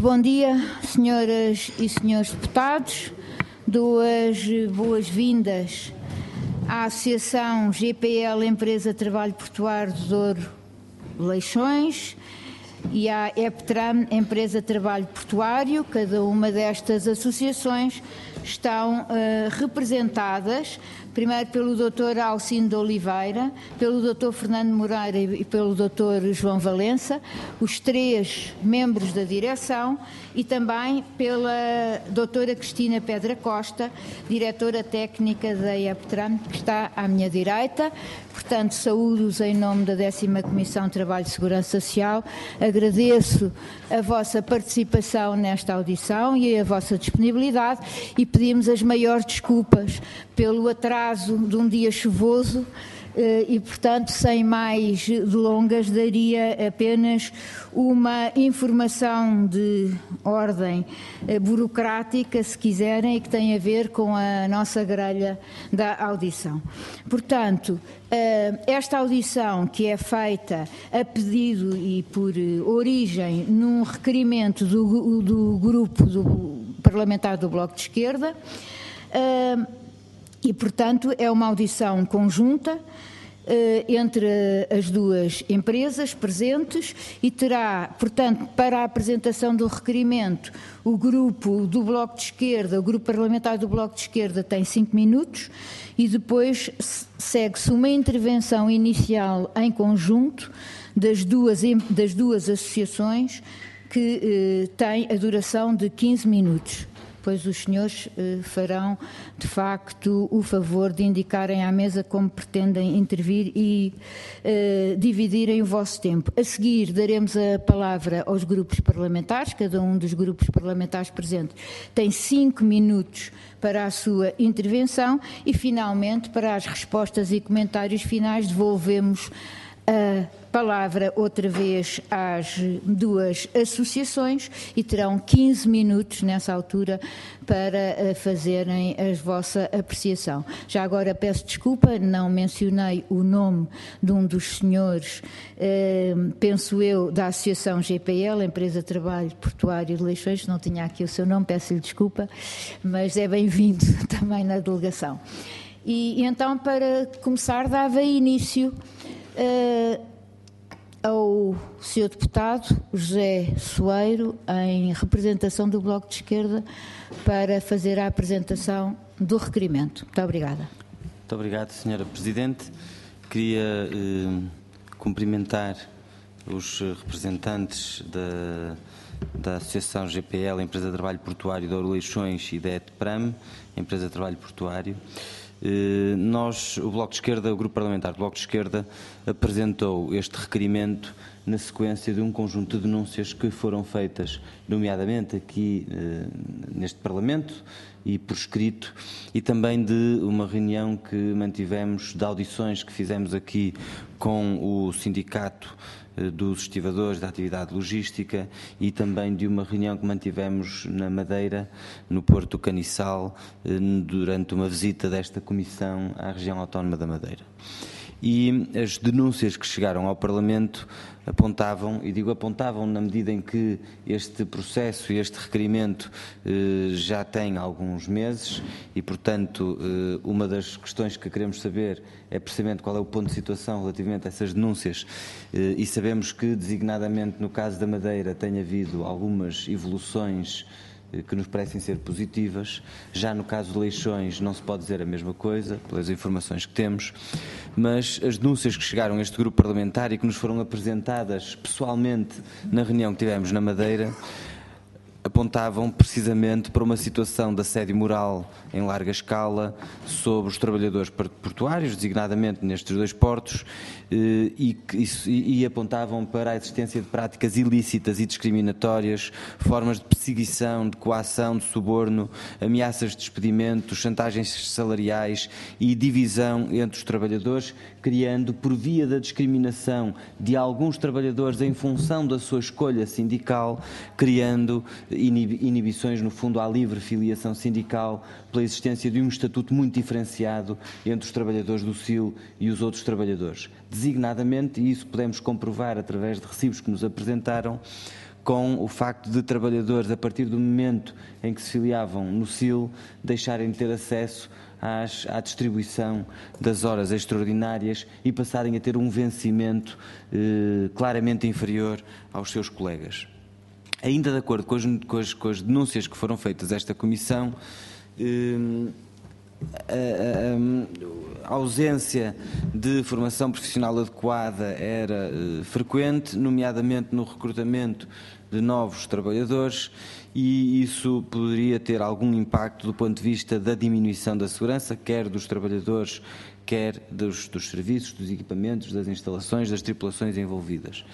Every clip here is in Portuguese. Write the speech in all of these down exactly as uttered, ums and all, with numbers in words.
bom dia, senhoras e senhores deputados. Dou as boas-vindas à Associação G P L Empresa de Trabalho Portuário do Douro Leixões e à EPTRAM Empresa de Trabalho Portuário. Cada uma destas associações estão uh, representadas, primeiro pelo doutor Alcindo de Oliveira, pelo doutor Fernando Moreira e pelo doutor João Valença, os três membros da direção, e também pela doutora Cristina Pedra Costa, diretora técnica da EPTRAM, que está à minha direita. Portanto, saúdo-os em nome da décima Comissão de Trabalho e Segurança Social. Agradeço a vossa participação nesta audição e a vossa disponibilidade e pedimos as maiores desculpas pelo atraso de um dia chuvoso e, portanto, sem mais delongas, daria apenas uma informação de ordem burocrática, se quiserem, e que tem a ver com a nossa grelha da audição. Portanto, esta audição, que é feita a pedido e por origem num requerimento do, do grupo do parlamentar do Bloco de Esquerda, e, portanto, é uma audição conjunta entre as duas empresas presentes e terá, portanto, para a apresentação do requerimento, o grupo do Bloco de Esquerda, o grupo parlamentar do Bloco de Esquerda tem cinco minutos e depois segue-se uma intervenção inicial em conjunto das duas, das duas associações que eh, tem a duração de quinze minutos. Pois os senhores eh, farão, de facto, o favor de indicarem à mesa como pretendem intervir e eh, dividirem o vosso tempo. A seguir, daremos a palavra aos grupos parlamentares. Cada um dos grupos parlamentares presentes tem cinco minutos para a sua intervenção e, finalmente, para as respostas e comentários finais, devolvemos a palavra outra vez às duas associações e terão quinze minutos nessa altura para fazerem a vossa apreciação. Já agora peço desculpa, não mencionei o nome de um dos senhores, eh, penso eu, da Associação G P L, Empresa de Trabalho Portuário de Leixões, não tinha aqui o seu nome, peço-lhe desculpa, mas é bem-vindo também na delegação. E, e então, para começar, dava início Uh, ao senhor deputado José Soeiro, em representação do Bloco de Esquerda, para fazer a apresentação do requerimento. Muito obrigada. Muito obrigado, senhora Presidente. Queria eh, cumprimentar os representantes da, da Associação G P L, Empresa de Trabalho Portuário de Douro Leixões, e da EPTRAM, Empresa de Trabalho Portuário. Nós, o Bloco de Esquerda, o Grupo Parlamentar do Bloco de Esquerda, apresentou este requerimento na sequência de um conjunto de denúncias que foram feitas, nomeadamente aqui eh, neste Parlamento e por escrito, e também de uma reunião que mantivemos, de audições que fizemos aqui com o Sindicato dos Estivadores da Atividade Logística e também de uma reunião que mantivemos na Madeira, no Porto Caniçal, durante uma visita desta Comissão à região autónoma da Madeira. E as denúncias que chegaram ao Parlamento apontavam, e digo apontavam na medida em que este processo e este requerimento eh, já tem alguns meses e, portanto, eh, uma das questões que queremos saber é precisamente qual é o ponto de situação relativamente a essas denúncias eh, e sabemos que, designadamente no caso da Madeira, tem havido algumas evoluções que nos parecem ser positivas. Já no caso de Leixões não se pode dizer a mesma coisa, pelas informações que temos, mas as denúncias que chegaram a este grupo parlamentar e que nos foram apresentadas pessoalmente na reunião que tivemos na Madeira apontavam precisamente para uma situação de assédio moral em larga escala sobre os trabalhadores portuários, designadamente nestes dois portos, e, e, e apontavam para a existência de práticas ilícitas e discriminatórias, formas de perseguição, de coação, de suborno, ameaças de despedimento, chantagens salariais e divisão entre os trabalhadores, criando, por via da discriminação de alguns trabalhadores em função da sua escolha sindical, criando inibições, no fundo, à livre filiação sindical, pela existência de um estatuto muito diferenciado entre os trabalhadores do S I L e os outros trabalhadores. Designadamente, e isso podemos comprovar através de recibos que nos apresentaram, com o facto de trabalhadores, a partir do momento em que se filiavam no S I L, deixarem de ter acesso às, à distribuição das horas extraordinárias e passarem a ter um vencimento eh, claramente inferior aos seus colegas. Ainda de acordo com as, com as, com as denúncias que foram feitas a esta Comissão, eh, a, a, a ausência de formação profissional adequada era eh, frequente, nomeadamente no recrutamento de novos trabalhadores, e isso poderia ter algum impacto do ponto de vista da diminuição da segurança, quer dos trabalhadores, quer dos, dos serviços, dos equipamentos, das instalações, das tripulações envolvidas.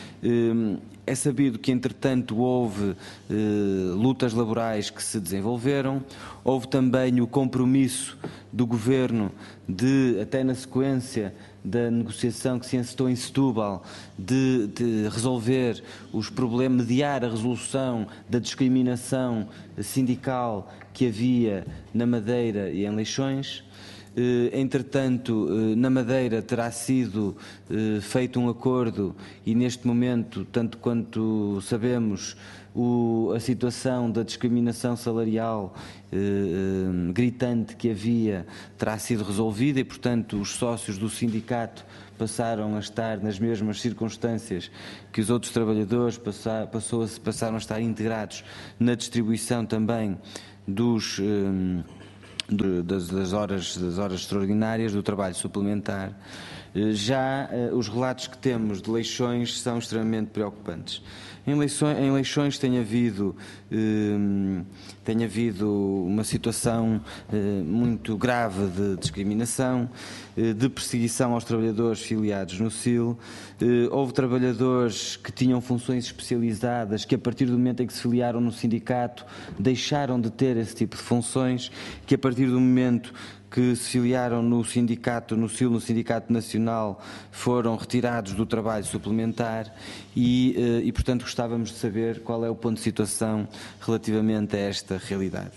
É sabido que, entretanto, houve eh, lutas laborais que se desenvolveram, houve também o compromisso do Governo de, até na sequência da negociação que se encetou em Setúbal, de, de resolver os problemas, mediar a resolução da discriminação sindical que havia na Madeira e em Leixões. Entretanto, na Madeira terá sido feito um acordo e, neste momento, tanto quanto sabemos, o, a situação da discriminação salarial eh, gritante que havia terá sido resolvida e, portanto, os sócios do sindicato passaram a estar nas mesmas circunstâncias que os outros trabalhadores, passar, passou a, passaram a estar integrados na distribuição também dos... Eh, Das, das, horas, das horas extraordinárias, do trabalho suplementar. Já os relatos que temos de Leixões são extremamente preocupantes. Em Leixões, em Leixões tem havido, eh, tem havido uma situação eh, muito grave de discriminação, eh, de perseguição aos trabalhadores filiados no S I L. Eh, houve trabalhadores que tinham funções especializadas que, a partir do momento em que se filiaram no sindicato, deixaram de ter esse tipo de funções, que a partir do momento que se filiaram no sindicato, no S I L, no Sindicato Nacional, foram retirados do trabalho suplementar e, e, portanto, gostávamos de saber qual é o ponto de situação relativamente a esta realidade.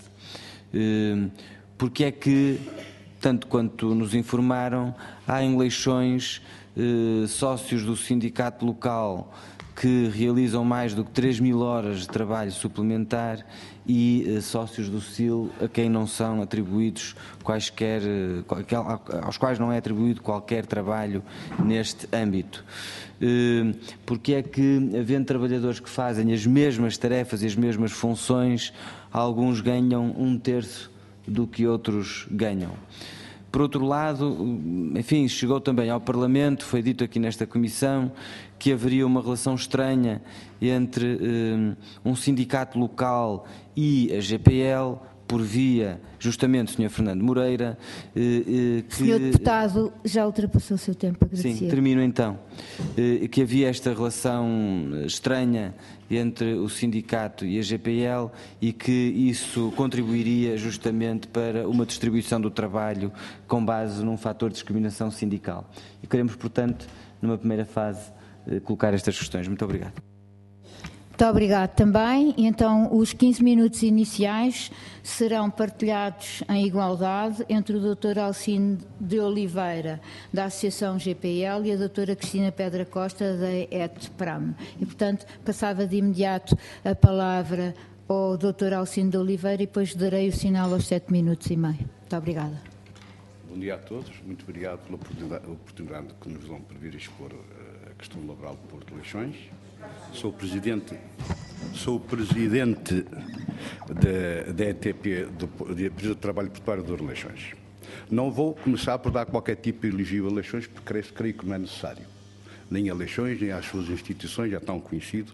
Porque é que, tanto quanto nos informaram, há em Leixões sócios do sindicato local que realizam mais do que três mil horas de trabalho suplementar e eh, sócios do S I L a quem não são atribuídos quaisquer, aos quais não é atribuído qualquer trabalho neste âmbito. Eh, porque é que, havendo trabalhadores que fazem as mesmas tarefas e as mesmas funções, alguns ganham um terço do que outros ganham? Por outro lado, enfim, chegou também ao Parlamento, foi dito aqui nesta Comissão, que haveria uma relação estranha entre um, um sindicato local e a G P L, por via, justamente, do senhor Fernando Moreira. Eh, que, senhor Deputado, já ultrapassou o seu tempo, agradecer. Sim, termino então. Eh, que havia esta relação estranha entre o sindicato e a G P L e que isso contribuiria justamente para uma distribuição do trabalho com base num fator de discriminação sindical. E queremos, portanto, numa primeira fase, eh, colocar estas questões. Muito obrigado. Muito obrigado também. Então, os quinze minutos iniciais serão partilhados em igualdade entre o doutor Alcino de Oliveira, da Associação G P L, e a doutora Cristina Pedra Costa, da E T P R A M. E, portanto, passava de imediato a palavra ao doutor Alcino de Oliveira e depois darei o sinal aos sete minutos e meio. Muito obrigada. Bom dia a todos. Muito obrigado pela oportunidade que nos dão para vir expor a questão laboral do Porto de Leixões. Sou presidente, sou presidente da, da E T P, do, da Empresa de Trabalho Portuário de Leixões. Não vou começar por dar qualquer tipo de elogio a Leixões, porque creio, creio que não é necessário. Nem a Leixões, nem às suas instituições, já estão conhecido.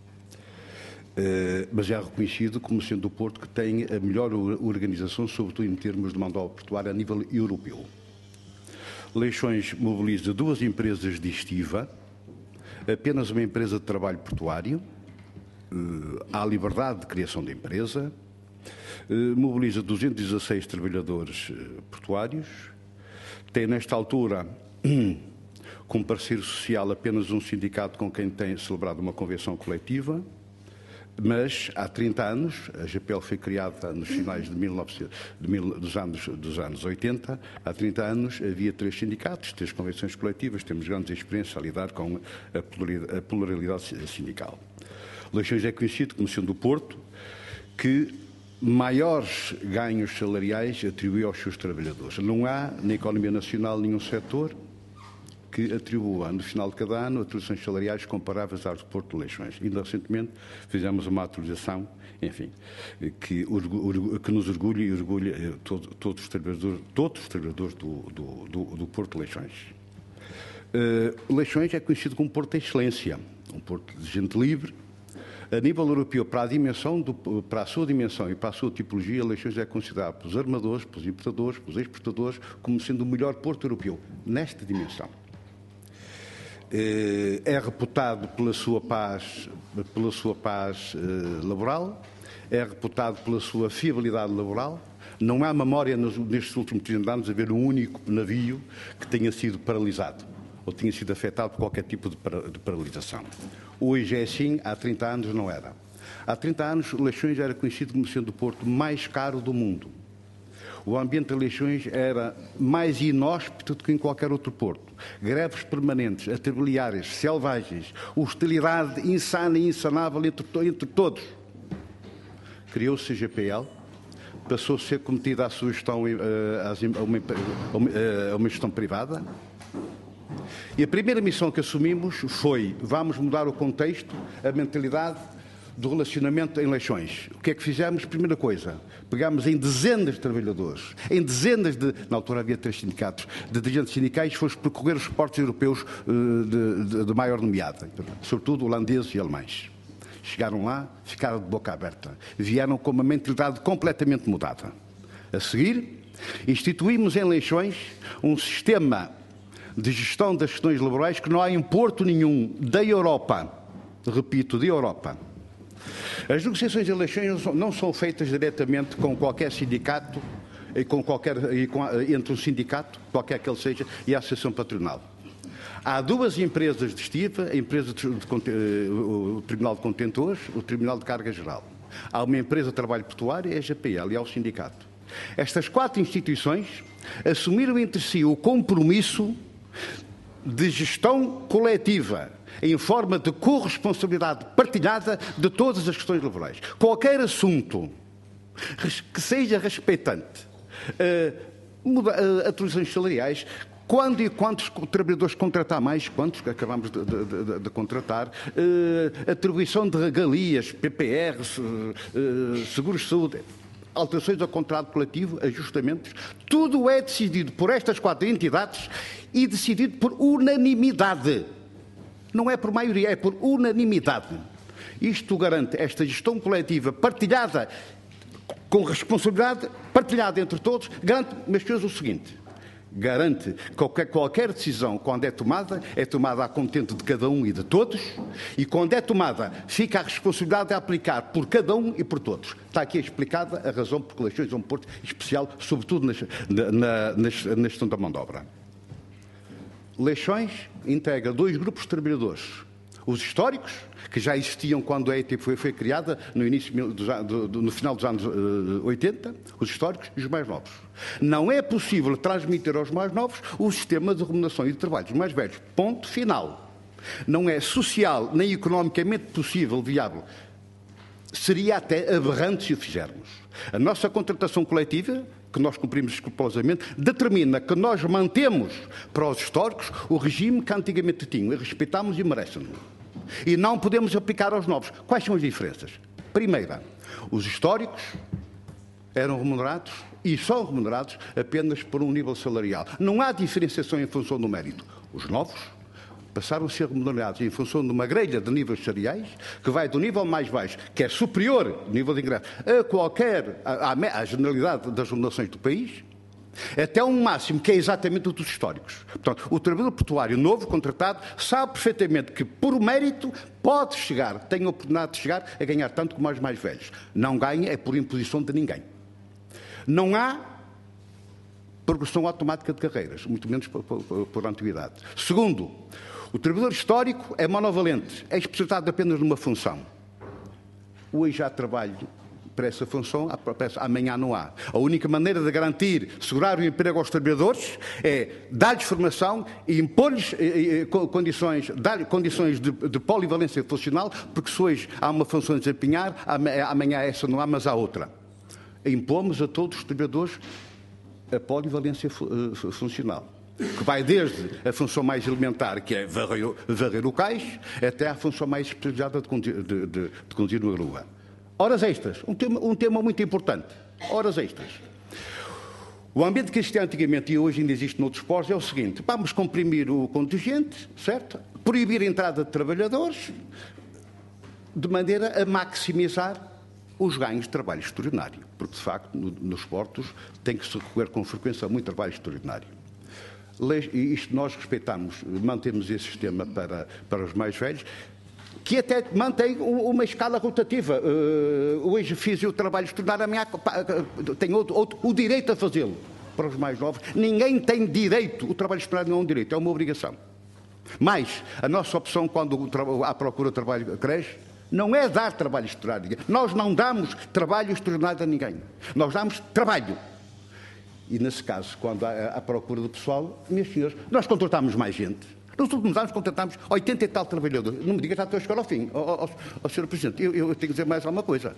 Uh, mas já reconhecido como sendo o Porto que tem a melhor organização, sobretudo em termos de mão de obra portuária a nível europeu. Leixões mobiliza duas empresas de estiva, apenas uma empresa de trabalho portuário, uh, há liberdade de criação de empresa, uh, mobiliza duzentos e dezasseis trabalhadores uh, portuários, tem nesta altura, como parceiro social, apenas um sindicato com quem tem celebrado uma convenção coletiva, mas há trinta anos, a G P L foi criada nos finais de mil e novecentos, de mil, dos, anos, dos anos oitenta, há trinta anos havia três sindicatos, três convenções coletivas, temos grande experiência a lidar com a pluralidade sindical. Leixões é conhecido como sendo o Porto que maiores ganhos salariais atribui aos seus trabalhadores. Não há na economia nacional nenhum setor que atribua no final de cada ano atribuições salariais comparáveis aos do Porto de Leixões. Ainda recentemente fizemos uma atualização, enfim, que, que nos orgulha e orgulha todo, todos os trabalhadores, todos os trabalhadores do, do, do, do Porto de Leixões. Uh, Leixões é conhecido como Porto de Excelência, um porto de gente livre. A nível europeu, para a, dimensão do, para a sua dimensão e para a sua tipologia, Leixões é considerado pelos armadores, pelos importadores, pelos exportadores, como sendo o melhor porto europeu, nesta dimensão. É reputado pela sua paz, pela sua paz eh, laboral, é reputado pela sua fiabilidade laboral. Não há memória nos, nestes últimos trinta anos de haver um único navio que tenha sido paralisado ou tenha sido afetado por qualquer tipo de, para, de paralisação. Hoje é assim, há trinta anos não era. Há trinta anos, Leixões era conhecido como sendo o porto mais caro do mundo. O ambiente de Leixões era mais inóspito do que em qualquer outro porto. Greves permanentes, atrabiliárias, selvagens, hostilidade insana e insanável entre, entre todos. Criou-se a G P L, passou a ser cometida a sua gestão, a uma, a uma gestão privada. E a primeira missão que assumimos foi: vamos mudar o contexto, a mentalidade do relacionamento em Leixões. O que é que fizemos? Primeira coisa, pegámos em dezenas de trabalhadores, em dezenas de, na altura havia três sindicatos, de dirigentes sindicais, fomos percorrer os portos europeus de, de, de maior nomeada, sobretudo holandeses e alemães. Chegaram lá, ficaram de boca aberta, vieram com uma mentalidade completamente mudada. A seguir, instituímos em Leixões um sistema de gestão das questões laborais que não há em porto nenhum da Europa, repito, da Europa. As negociações de Leixões não são feitas diretamente com qualquer sindicato, e com qualquer, e com, entre um sindicato, qualquer que ele seja, e a Associação Patronal. Há duas empresas de estiva, a empresa de, de, de, o Tribunal de Contentores, o Tribunal de Carga Geral. Há uma empresa de trabalho portuário, a G P L, e há o sindicato. Estas quatro instituições assumiram entre si o compromisso de gestão coletiva, em forma de corresponsabilidade partilhada de todas as questões laborais. Qualquer assunto que seja respeitante uh, uh, atualizações salariais, quando e quantos trabalhadores contratar mais, quantos que acabamos de, de, de, de contratar, uh, atribuição de regalias, P P Rs, uh, uh, seguros de saúde, alterações ao contrato coletivo, ajustamentos, tudo é decidido por estas quatro entidades e decidido por unanimidade. Não é por maioria, é por unanimidade. Isto garante esta gestão coletiva partilhada, com responsabilidade partilhada entre todos, garante, meus senhores, o seguinte: garante que qualquer, qualquer decisão, quando é tomada, é tomada a contento de cada um e de todos, e quando é tomada, fica a responsabilidade a aplicar por cada um e por todos. Está aqui explicada a razão por que Leixões é um porto especial, sobretudo na, na, na, na gestão da mão de obra. Leixões integra dois grupos de trabalhadores. Os históricos, que já existiam quando a E T foi, foi criada, no, início, do, do, no final dos anos uh, oitenta, os históricos e os mais novos. Não é possível transmitir aos mais novos o sistema de remuneração e de trabalho dos mais velhos. Ponto final. Não é social nem economicamente possível, viável. Seria até aberrante se o fizermos. A nossa contratação coletiva, que nós cumprimos escrupulosamente, determina que nós mantemos para os históricos o regime que antigamente tinham, e respeitamos e merecem. E não podemos aplicar aos novos. Quais são as diferenças? Primeira, os históricos eram remunerados e são remunerados apenas por um nível salarial. Não há diferenciação em função do mérito. Os novos passaram a ser remunerados em função de uma grelha de níveis salariais que vai do nível mais baixo, que é superior, nível de ingresso, a qualquer, à, à generalidade das remunerações do país, até um máximo que é exatamente o dos históricos. Portanto, o trabalhador portuário novo, contratado, sabe perfeitamente que, por mérito, pode chegar, tem a oportunidade de chegar a ganhar tanto como os mais velhos. Não ganha é por imposição de ninguém. Não há progressão automática de carreiras, muito menos por, por, por antiguidade. Segundo, o trabalhador histórico é monovalente, é especializado apenas numa função. Hoje há trabalho para essa função, amanhã não há. A única maneira de garantir, segurar o emprego aos trabalhadores é dar-lhes formação e impor-lhes condições, dar condições de, de polivalência funcional, porque se hoje há uma função a desempenhar, amanhã essa não há, mas há outra. Impomos a todos os trabalhadores a polivalência funcional, que vai desde a função mais elementar, que é varrer, varrer o cais, até à função mais especializada de conduzir, de, de, de conduzir uma grua. Horas extras, um tema, um tema muito importante. Horas extras. O ambiente que existia antigamente e hoje ainda existe noutros postos é o seguinte: vamos comprimir o contingente, certo? Proibir a entrada de trabalhadores, de maneira a maximizar os ganhos de trabalho extraordinário, porque de facto no, nos portos tem que se recorrer com frequência a muito trabalho extraordinário. E isto nós respeitamos, mantemos esse sistema para, para os mais velhos, que até mantém uma escala rotativa. Uh, hoje fiz o trabalho extraordinário, amanhã tenho outro, outro, o direito a fazê-lo. Para os mais novos, ninguém tem direito, o trabalho extraordinário não é um direito, é uma obrigação. Mas a nossa opção quando há procura de trabalho cresce, não é dar trabalho extraordinário. Nós não damos trabalho extraordinário a ninguém. Nós damos trabalho. E, nesse caso, quando há a procura do pessoal, meus senhores, nós contratamos mais gente. Nos últimos anos contratamos oitenta e tal trabalhadores. Não me diga, já estou a chegar ao fim. Ó, ó, ó, senhor Presidente, eu, eu tenho que dizer mais alguma coisa.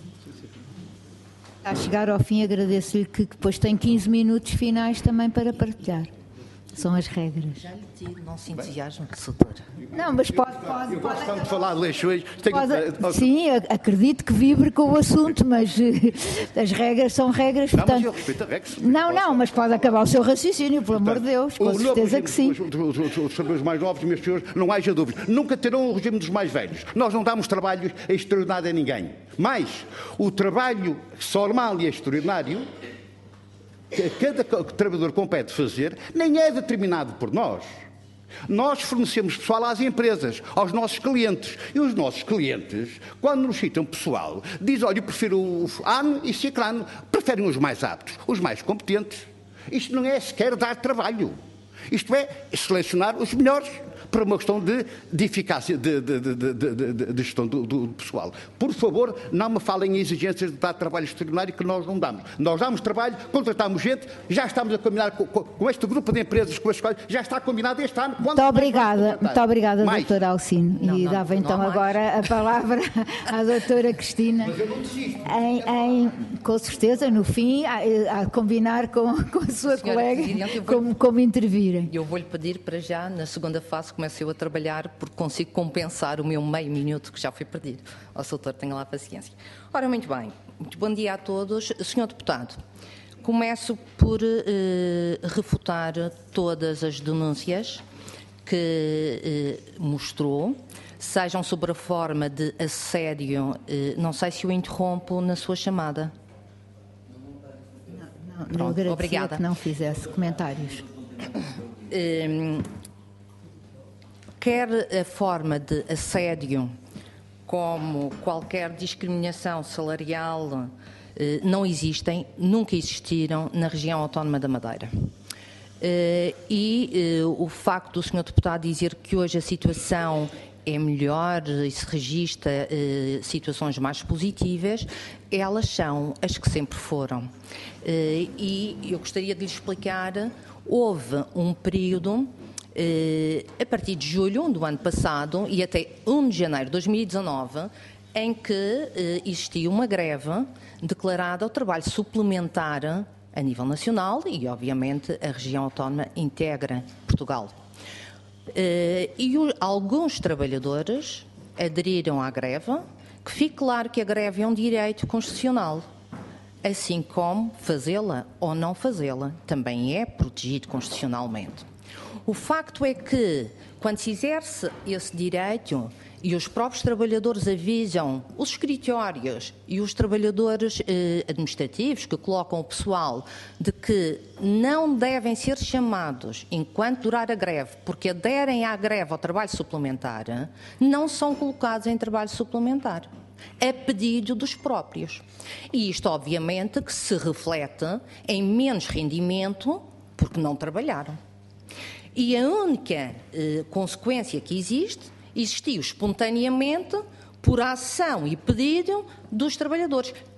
A chegar ao fim, agradeço-lhe que depois tem quinze minutos finais também para partilhar. São as regras. Já lhe tiro, não se entusiasme, doutora. Não, mas pode... pode eu gosto pode tanto de falar de leixões. Pode, sim, acredito que vibre com o assunto, mas as regras são regras, não, portanto... Mas eu respeito a regras. Não, não, mas pode acabar o seu raciocínio, pelo amor de Deus, com certeza que sim. Os mais novos, meus senhores, não haja dúvidas. Nunca terão o regime dos mais velhos. Nós não damos trabalho extraordinário a ninguém. Mas o trabalho normal e extraordinário que cada trabalhador compete fazer, nem é determinado por nós. Nós fornecemos pessoal às empresas, aos nossos clientes. E os nossos clientes, quando nos citam pessoal, dizem, olha, eu prefiro o ano e ciclano, preferem os mais aptos, os mais competentes. Isto não é sequer dar trabalho. Isto é selecionar os melhores para uma questão de, de eficácia de, de, de, de, de, de gestão do, do pessoal. Por favor, não me falem em exigências de dar trabalho extraordinário que nós não damos. Nós damos trabalho, contratamos gente, já estamos a combinar com, com, com este grupo de empresas, com as quais já está combinado este ano. Muito obrigada, muito obrigada, doutora Alcino. Não, e não, dava não, então não agora a palavra à doutora Cristina. Mas eu não desisto. Em, em, com certeza, no fim, a, a combinar com, com a sua Senhora colega Presidente, eu vou- como, como intervirem. Eu vou-lhe pedir para já, na segunda fase, comece eu a trabalhar, porque consigo compensar o meu meio minuto que já foi perdido. Ó, doutor, tenha lá paciência. Ora, muito bem. Muito bom dia a todos. senhor Deputado, começo por eh, refutar todas as denúncias que eh, mostrou, sejam sobre a forma de assédio. Eh, não sei se o interrompo na sua chamada. Não, não, Pronto, eu agradecia obrigada. que não fizesse comentários. Hum, quer a forma de assédio, como qualquer discriminação salarial, eh, não existem, nunca existiram na região autónoma da Madeira. Eh, e eh, o facto do senhor Deputado dizer que hoje a situação é melhor e se registra eh, situações mais positivas, elas são as que sempre foram. Eh, e eu gostaria de lhe explicar, houve um período, eh, a partir de julho do ano passado e até primeiro de janeiro de dois mil e dezanove, em que eh, existia uma greve declarada ao trabalho suplementar a nível nacional e, obviamente, a região autónoma integra Portugal. Uh, e o, alguns trabalhadores aderiram à greve, que fique claro que a greve é um direito constitucional, assim como fazê-la ou não fazê-la também é protegido constitucionalmente. O facto é que, quando se exerce esse direito e os próprios trabalhadores avisam os escritórios e os trabalhadores eh, administrativos que colocam o pessoal de que não devem ser chamados enquanto durar a greve, porque aderem à greve ao trabalho suplementar, não são colocados em trabalho suplementar, a pedido dos próprios. E isto, obviamente, que se reflete em menos rendimento porque não trabalharam. E a única eh, consequência que existe existiu espontaneamente por ação e pedido dos trabalhadores,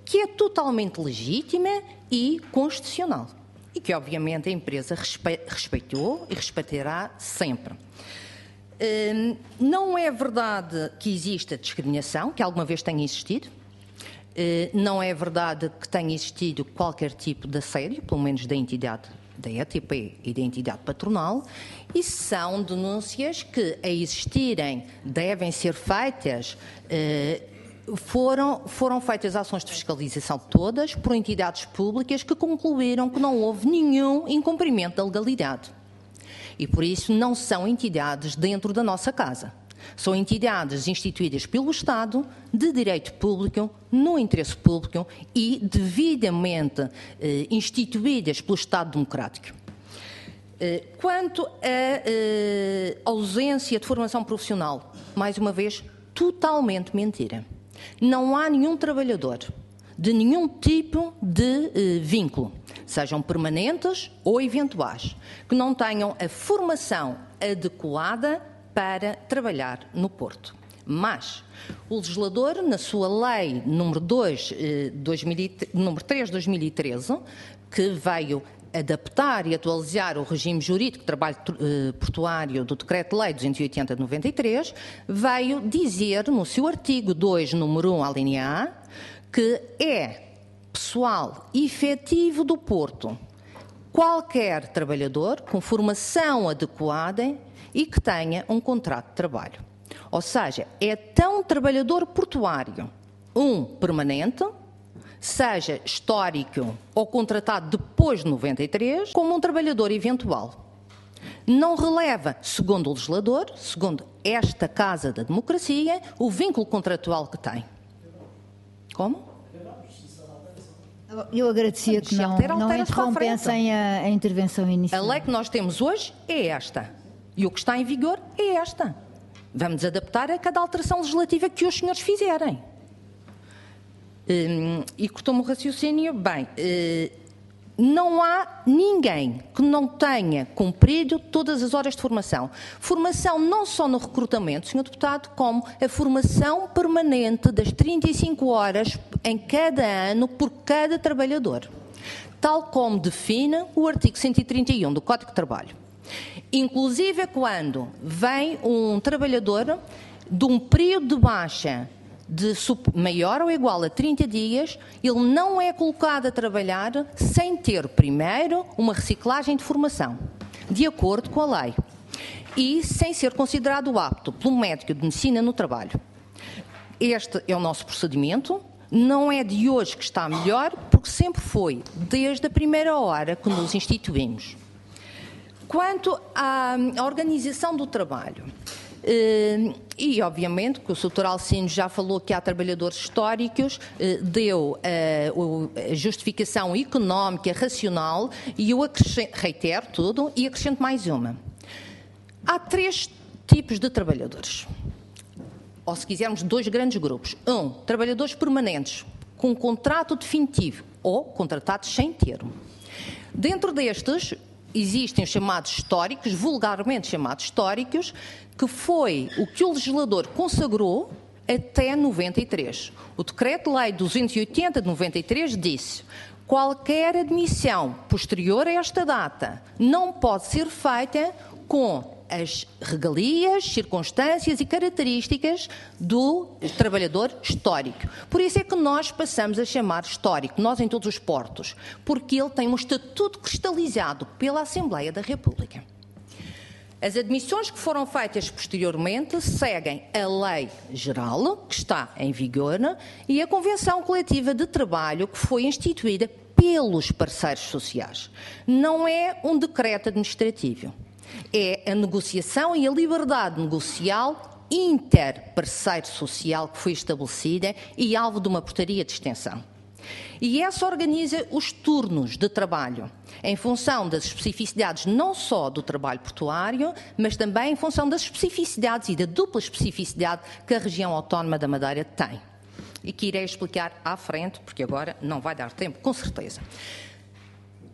que é totalmente legítima e constitucional e que, obviamente, a empresa respe- respeitou e respeitará sempre. Uh, não é verdade que exista discriminação, que alguma vez tenha existido. Uh, não é verdade que tenha existido qualquer tipo de assédio, pelo menos da entidade da E T P e da entidade patronal, e são denúncias que, a existirem, devem ser feitas. Uh, foram, foram feitas ações de fiscalização todas por entidades públicas que concluíram que não houve nenhum incumprimento da legalidade. E, por isso, não são entidades dentro da nossa casa. São entidades instituídas pelo Estado, de direito público, no interesse público e devidamente eh, instituídas pelo Estado Democrático. Eh, quanto à eh, ausência de formação profissional, mais uma vez, totalmente mentira. Não há nenhum trabalhador de nenhum tipo de eh, vínculo, sejam permanentes ou eventuais, que não tenham a formação adequada para trabalhar no Porto. Mas o legislador, na sua lei número, dois, eh, dois mil e, número três de dois mil e treze, que veio adaptar e atualizar o regime jurídico de trabalho eh, portuário do Decreto-Lei duzentos e oitenta de noventa e três, veio dizer no seu artigo dois, número um, alínea A, que é pessoal efetivo do Porto qualquer trabalhador com formação adequada e que tenha um contrato de trabalho. Ou seja, é tão trabalhador portuário, um permanente, seja histórico ou contratado depois de noventa e três, como um trabalhador eventual. Não releva, segundo o legislador, segundo esta Casa da Democracia, o vínculo contratual que tem. Como? Eu agradecia que não, não interrompessem a, a intervenção inicial. A lei que nós temos hoje é esta. E o que está em vigor é esta. Vamos adaptar a cada alteração legislativa que os senhores fizerem. Hum, e cortou-me o raciocínio. Bem, hum, não há ninguém que não tenha cumprido todas as horas de formação. Formação não só no recrutamento, senhor Deputado, como a formação permanente das trinta e cinco horas em cada ano por cada trabalhador, tal como define o artigo cento e trinta e um do Código de Trabalho. Inclusive quando vem um trabalhador de um período de baixa de maior ou igual a trinta dias, ele não é colocado a trabalhar sem ter primeiro uma reciclagem de formação, de acordo com a lei, e sem ser considerado apto pelo médico de medicina no trabalho. Este é o nosso procedimento, não é de hoje que está melhor, porque sempre foi, desde a primeira hora que nos instituímos. Quanto à organização do trabalho, e obviamente que o doutor Alcino já falou que há trabalhadores históricos, deu a justificação económica, racional, e eu reitero tudo e acrescento mais uma. Há três tipos de trabalhadores, ou se quisermos dois grandes grupos. Um, trabalhadores permanentes, com contrato definitivo ou contratados sem termo. Dentro destes, existem os chamados históricos, vulgarmente chamados históricos, que foi o que o legislador consagrou até noventa e três. O Decreto-Lei duzentos e oitenta de noventa e três disse: qualquer admissão posterior a esta data não pode ser feita com as regalias, circunstâncias e características do trabalhador histórico. Por isso é que nós passamos a chamar histórico, nós em todos os portos, porque ele tem um estatuto cristalizado pela Assembleia da República. As admissões que foram feitas posteriormente seguem a Lei Geral, que está em vigor, e a Convenção Coletiva de Trabalho, que foi instituída pelos parceiros sociais. Não é um decreto administrativo. É a negociação e a liberdade negocial inter-parceiro social que foi estabelecida e alvo de uma portaria de extensão. E essa organiza os turnos de trabalho em função das especificidades não só do trabalho portuário, mas também em função das especificidades e da dupla especificidade que a região autónoma da Madeira tem. E que irei explicar à frente, porque agora não vai dar tempo, com certeza.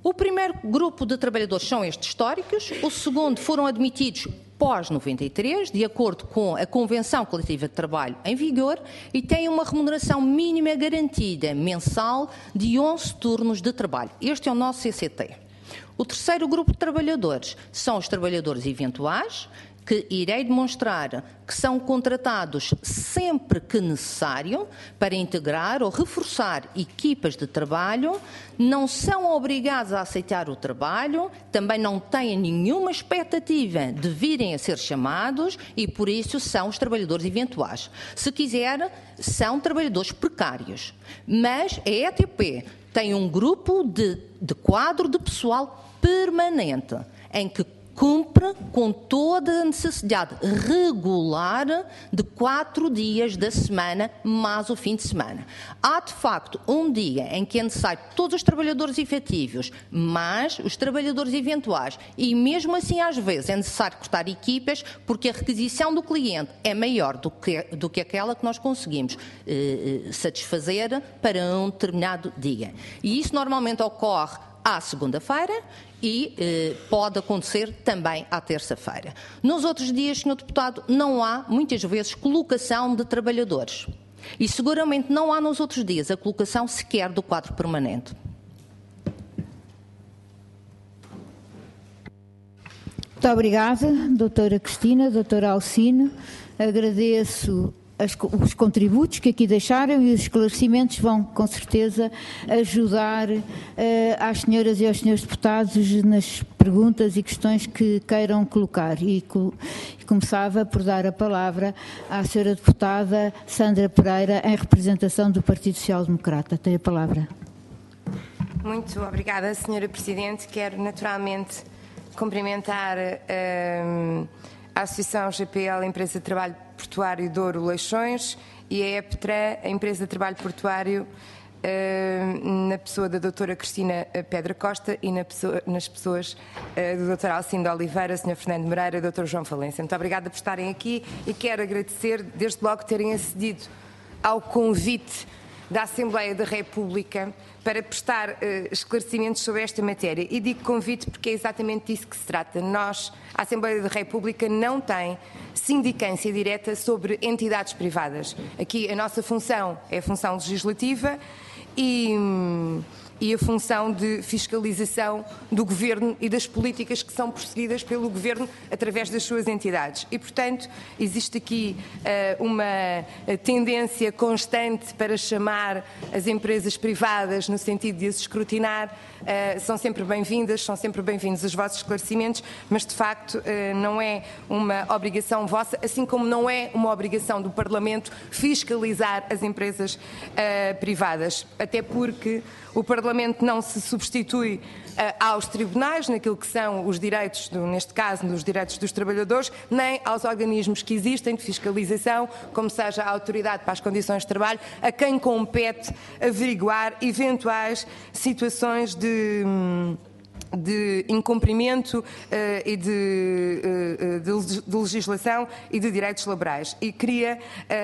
O primeiro grupo de trabalhadores são estes históricos, o segundo foram admitidos pós noventa e três, de acordo com a Convenção Coletiva de Trabalho em vigor, e têm uma remuneração mínima garantida mensal de onze turnos de trabalho. Este é o nosso C C T. O terceiro grupo de trabalhadores são os trabalhadores eventuais, que irei demonstrar que são contratados sempre que necessário para integrar ou reforçar equipas de trabalho, não são obrigados a aceitar o trabalho, também não têm nenhuma expectativa de virem a ser chamados e, por isso, são os trabalhadores eventuais. Se quiser, são trabalhadores precários. Mas a E T P tem um grupo de, de quadro de pessoal permanente, em que cumpre com toda a necessidade regular de quatro dias da semana, mais o fim de semana. Há, de facto, um dia em que é necessário todos os trabalhadores efetivos, mais os trabalhadores eventuais, e mesmo assim, às vezes, é necessário cortar equipas, porque a requisição do cliente é maior do que, do que aquela que nós conseguimos eh, satisfazer para um determinado dia. E isso normalmente ocorre à segunda-feira e eh, pode acontecer também à terça-feira. Nos outros dias, senhor Deputado, não há, muitas vezes, colocação de trabalhadores. E seguramente não há nos outros dias a colocação sequer do quadro permanente. Muito obrigada, doutora Cristina, doutora Alcino. Agradeço As, os contributos que aqui deixaram e os esclarecimentos vão, com certeza, ajudar uh, às senhoras e aos senhores deputados nas perguntas e questões que queiram colocar. E, co e começava por dar a palavra à senhora deputada Sandra Pereira, em representação do Partido Social Democrata. Tem a palavra. Muito obrigada, senhora Presidente. Quero, naturalmente, cumprimentar uh, a Associação G P L, Empresa de Trabalho Portuário Douro Leixões, e a EPTRA, a Empresa de Trabalho Portuário, na pessoa da doutora Cristina Pedra Costa e na pessoa, nas pessoas do doutor Alcindo Oliveira, senhor Fernando Moreira e doutor João Valência. Muito obrigada por estarem aqui e quero agradecer, desde logo, terem acedido ao convite da Assembleia da República para prestar uh, esclarecimentos sobre esta matéria. E digo convite porque é exatamente disso que se trata. Nós, a Assembleia da República, não tem sindicância direta sobre entidades privadas. Aqui a nossa função é a função legislativa e... Hum, e a função de fiscalização do Governo e das políticas que são perseguidas pelo Governo através das suas entidades. E, portanto, existe aqui uh, uma tendência constante para chamar as empresas privadas no sentido de as escrutinar. Uh, são sempre bem-vindas, são sempre bem-vindos os vossos esclarecimentos, mas, de facto, uh, não é uma obrigação vossa, assim como não é uma obrigação do Parlamento fiscalizar as empresas uh, privadas, até porque o Parlamento não se substitui uh, aos tribunais, naquilo que são os direitos, do, neste caso, nos direitos dos trabalhadores, nem aos organismos que existem de fiscalização, como seja a Autoridade para as Condições de Trabalho, a quem compete averiguar eventuais situações de... Hum, de incumprimento uh, e de, uh, de, de legislação e de direitos laborais. E queria,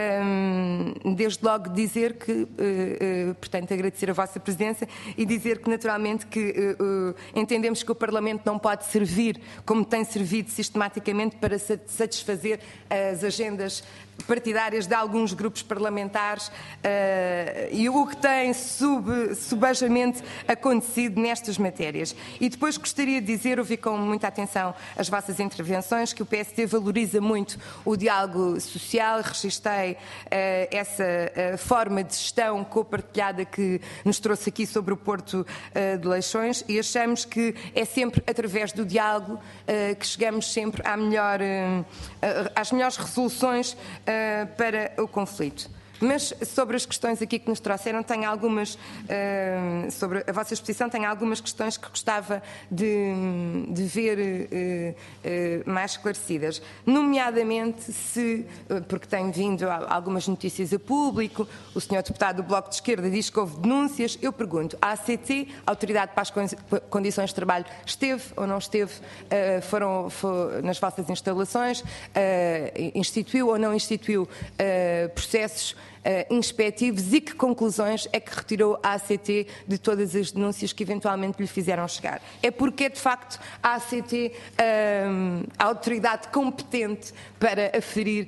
um, desde logo, dizer que, uh, uh, portanto, agradecer a vossa presença e dizer que, naturalmente, que uh, uh, entendemos que o Parlamento não pode servir como tem servido sistematicamente para satisfazer as agendas partidárias de alguns grupos parlamentares uh, e o que tem sub, subejamente acontecido nestas matérias. E depois gostaria de dizer, ouvi com muita atenção as vossas intervenções, que o P S D valoriza muito o diálogo social, registrei uh, essa uh, forma de gestão compartilhada que nos trouxe aqui sobre o Porto uh, de Leixões e achamos que é sempre através do diálogo uh, que chegamos sempre à melhor, uh, uh, às melhores resoluções Uh, para o conflito. Mas sobre as questões aqui que nos trouxeram, tenho algumas, uh, sobre a vossa exposição, tenho algumas questões que gostava de, de ver uh, uh, mais esclarecidas. Nomeadamente, se, uh, porque tenho vindo a, algumas notícias a público, o senhor deputado do Bloco de Esquerda diz que houve denúncias, eu pergunto, a A C T, a Autoridade para as Condições de Trabalho, esteve ou não esteve, uh, foram, foram nas vossas instalações, uh, instituiu ou não instituiu uh, processos uh, inspectivos e que conclusões é que retirou a A C T de todas as denúncias que eventualmente lhe fizeram chegar. É porque é, de facto, a A C T uh, a autoridade competente para aferir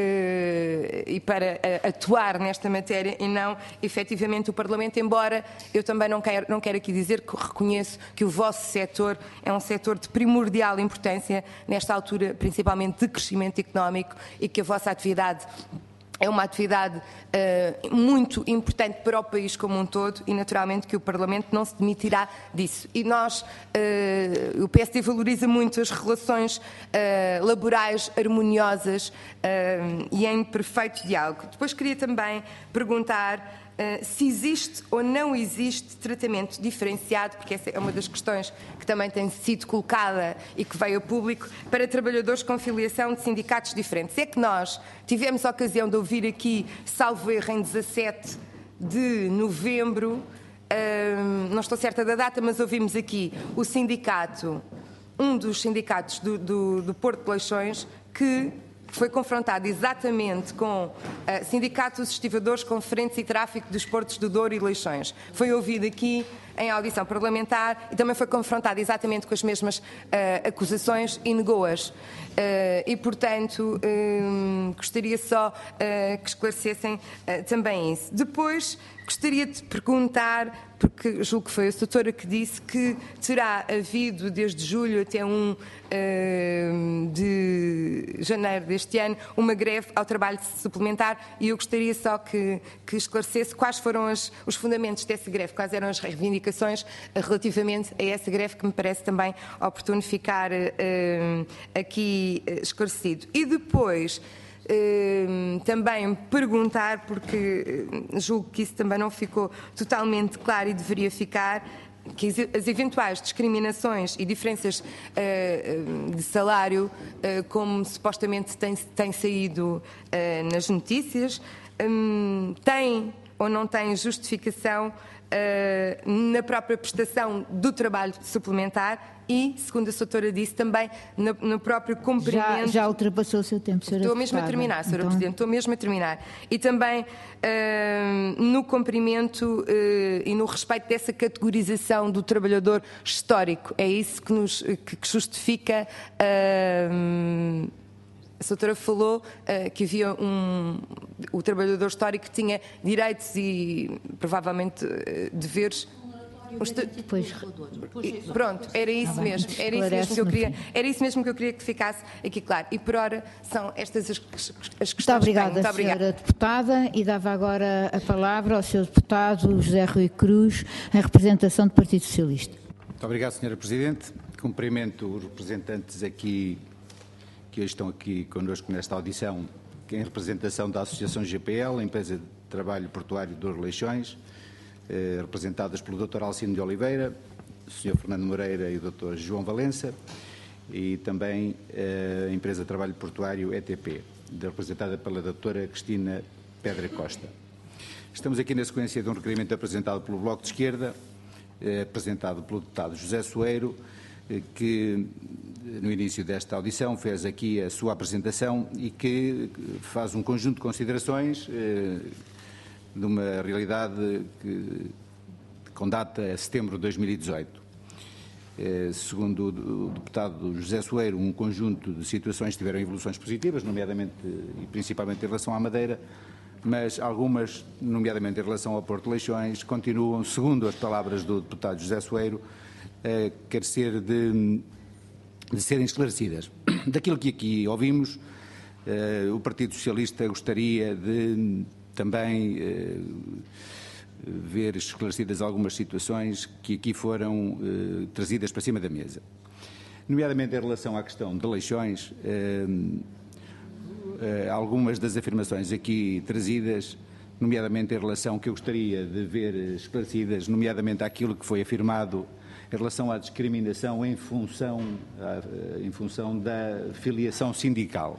uh, e para uh, atuar nesta matéria e não, efetivamente, o Parlamento, embora eu também não quero, não quero aqui dizer que reconheço que o vosso setor é um setor de primordial importância nesta altura, principalmente de crescimento económico, e que a vossa atividade é uma atividade uh, muito importante para o país como um todo e, naturalmente, que o Parlamento não se demitirá disso. E nós, uh, o P S D valoriza muito as relações uh, laborais harmoniosas uh, e em perfeito diálogo. Depois queria também perguntar Uh, se existe ou não existe tratamento diferenciado, porque essa é uma das questões que também tem sido colocada e que veio a público, para trabalhadores com filiação de sindicatos diferentes. É que nós tivemos a ocasião de ouvir aqui, salvo erro, em dezassete de novembro, uh, não estou certa da data, mas ouvimos aqui o sindicato, um dos sindicatos do, do, do Porto de Leixões, que foi confrontado exatamente com uh, sindicatos estivadores com frentes e tráfico dos portos do Douro e Leixões. Foi ouvido aqui em audição parlamentar e também foi confrontado exatamente com as mesmas uh, acusações e negou-as. Uh, e, portanto, uh, gostaria só uh, que esclarecessem uh, também isso. Depois, gostaria de perguntar, porque julgo que foi a doutora que disse que terá havido desde julho até um uh, de janeiro deste ano uma greve ao trabalho suplementar, e eu gostaria só que, que esclarecesse quais foram as, os fundamentos dessa greve, quais eram as reivindicações relativamente a essa greve, que me parece também oportuno ficar uh, aqui uh, esclarecido. E depois Uh, também perguntar, porque uh, julgo que isso também não ficou totalmente claro e deveria ficar, que as eventuais discriminações e diferenças uh, de salário, uh, como supostamente tem, tem saído uh, nas notícias, um, tem ou não tem justificação uh, na própria prestação do trabalho suplementar e, segundo a doutora disse, também no, no próprio cumprimento... Já, já ultrapassou o seu tempo, senhora Estou mesmo a terminar, senhora então... Presidente, estou mesmo a terminar. E também uh, no cumprimento uh, e no respeito dessa categorização do trabalhador histórico. É isso que, nos, que, que justifica... Uh, a doutora falou uh, que havia um... O trabalhador histórico que tinha direitos e, provavelmente, uh, deveres... Depois, pronto, era isso mesmo, era isso mesmo que eu queria, era isso mesmo que eu queria que ficasse aqui claro. E por ora são estas as, as questões. Muito obrigada, que tenho. Muito obrigada, senhora deputada, e dava agora a palavra ao senhor deputado José Rui Cruz, em representação do Partido Socialista. Muito obrigado, senhora Presidente. Cumprimento os representantes aqui que hoje estão aqui connosco nesta audição, que em representação da Associação G P L, a Empresa de Trabalho Portuário Douro Leixões, Eh, representadas pelo doutor Alcino de Oliveira, o senhor Fernando Moreira e o doutor João Valença, e também eh, a Empresa de Trabalho Portuário E T P, representada pela doutora Cristina Pedra Costa. Estamos aqui na sequência de um requerimento apresentado pelo Bloco de Esquerda, eh, apresentado pelo deputado José Soeiro, eh, que no início desta audição fez aqui a sua apresentação e que faz um conjunto de considerações eh, de uma realidade que, com data a setembro de dois mil e dezoito. Eh, segundo o deputado José Soeiro, um conjunto de situações tiveram evoluções positivas, nomeadamente e principalmente em relação à Madeira, mas algumas, nomeadamente em relação ao Porto de Leixões, continuam, segundo as palavras do deputado José Soeiro, a carecer de, de serem esclarecidas. Daquilo que aqui ouvimos, eh, o Partido Socialista gostaria de também eh, ver esclarecidas algumas situações que aqui foram eh, trazidas para cima da mesa. Nomeadamente em relação à questão de Leixões, eh, eh, algumas das afirmações aqui trazidas, nomeadamente em relação que eu gostaria de ver esclarecidas, nomeadamente àquilo que foi afirmado em relação à discriminação em função, em função da filiação sindical.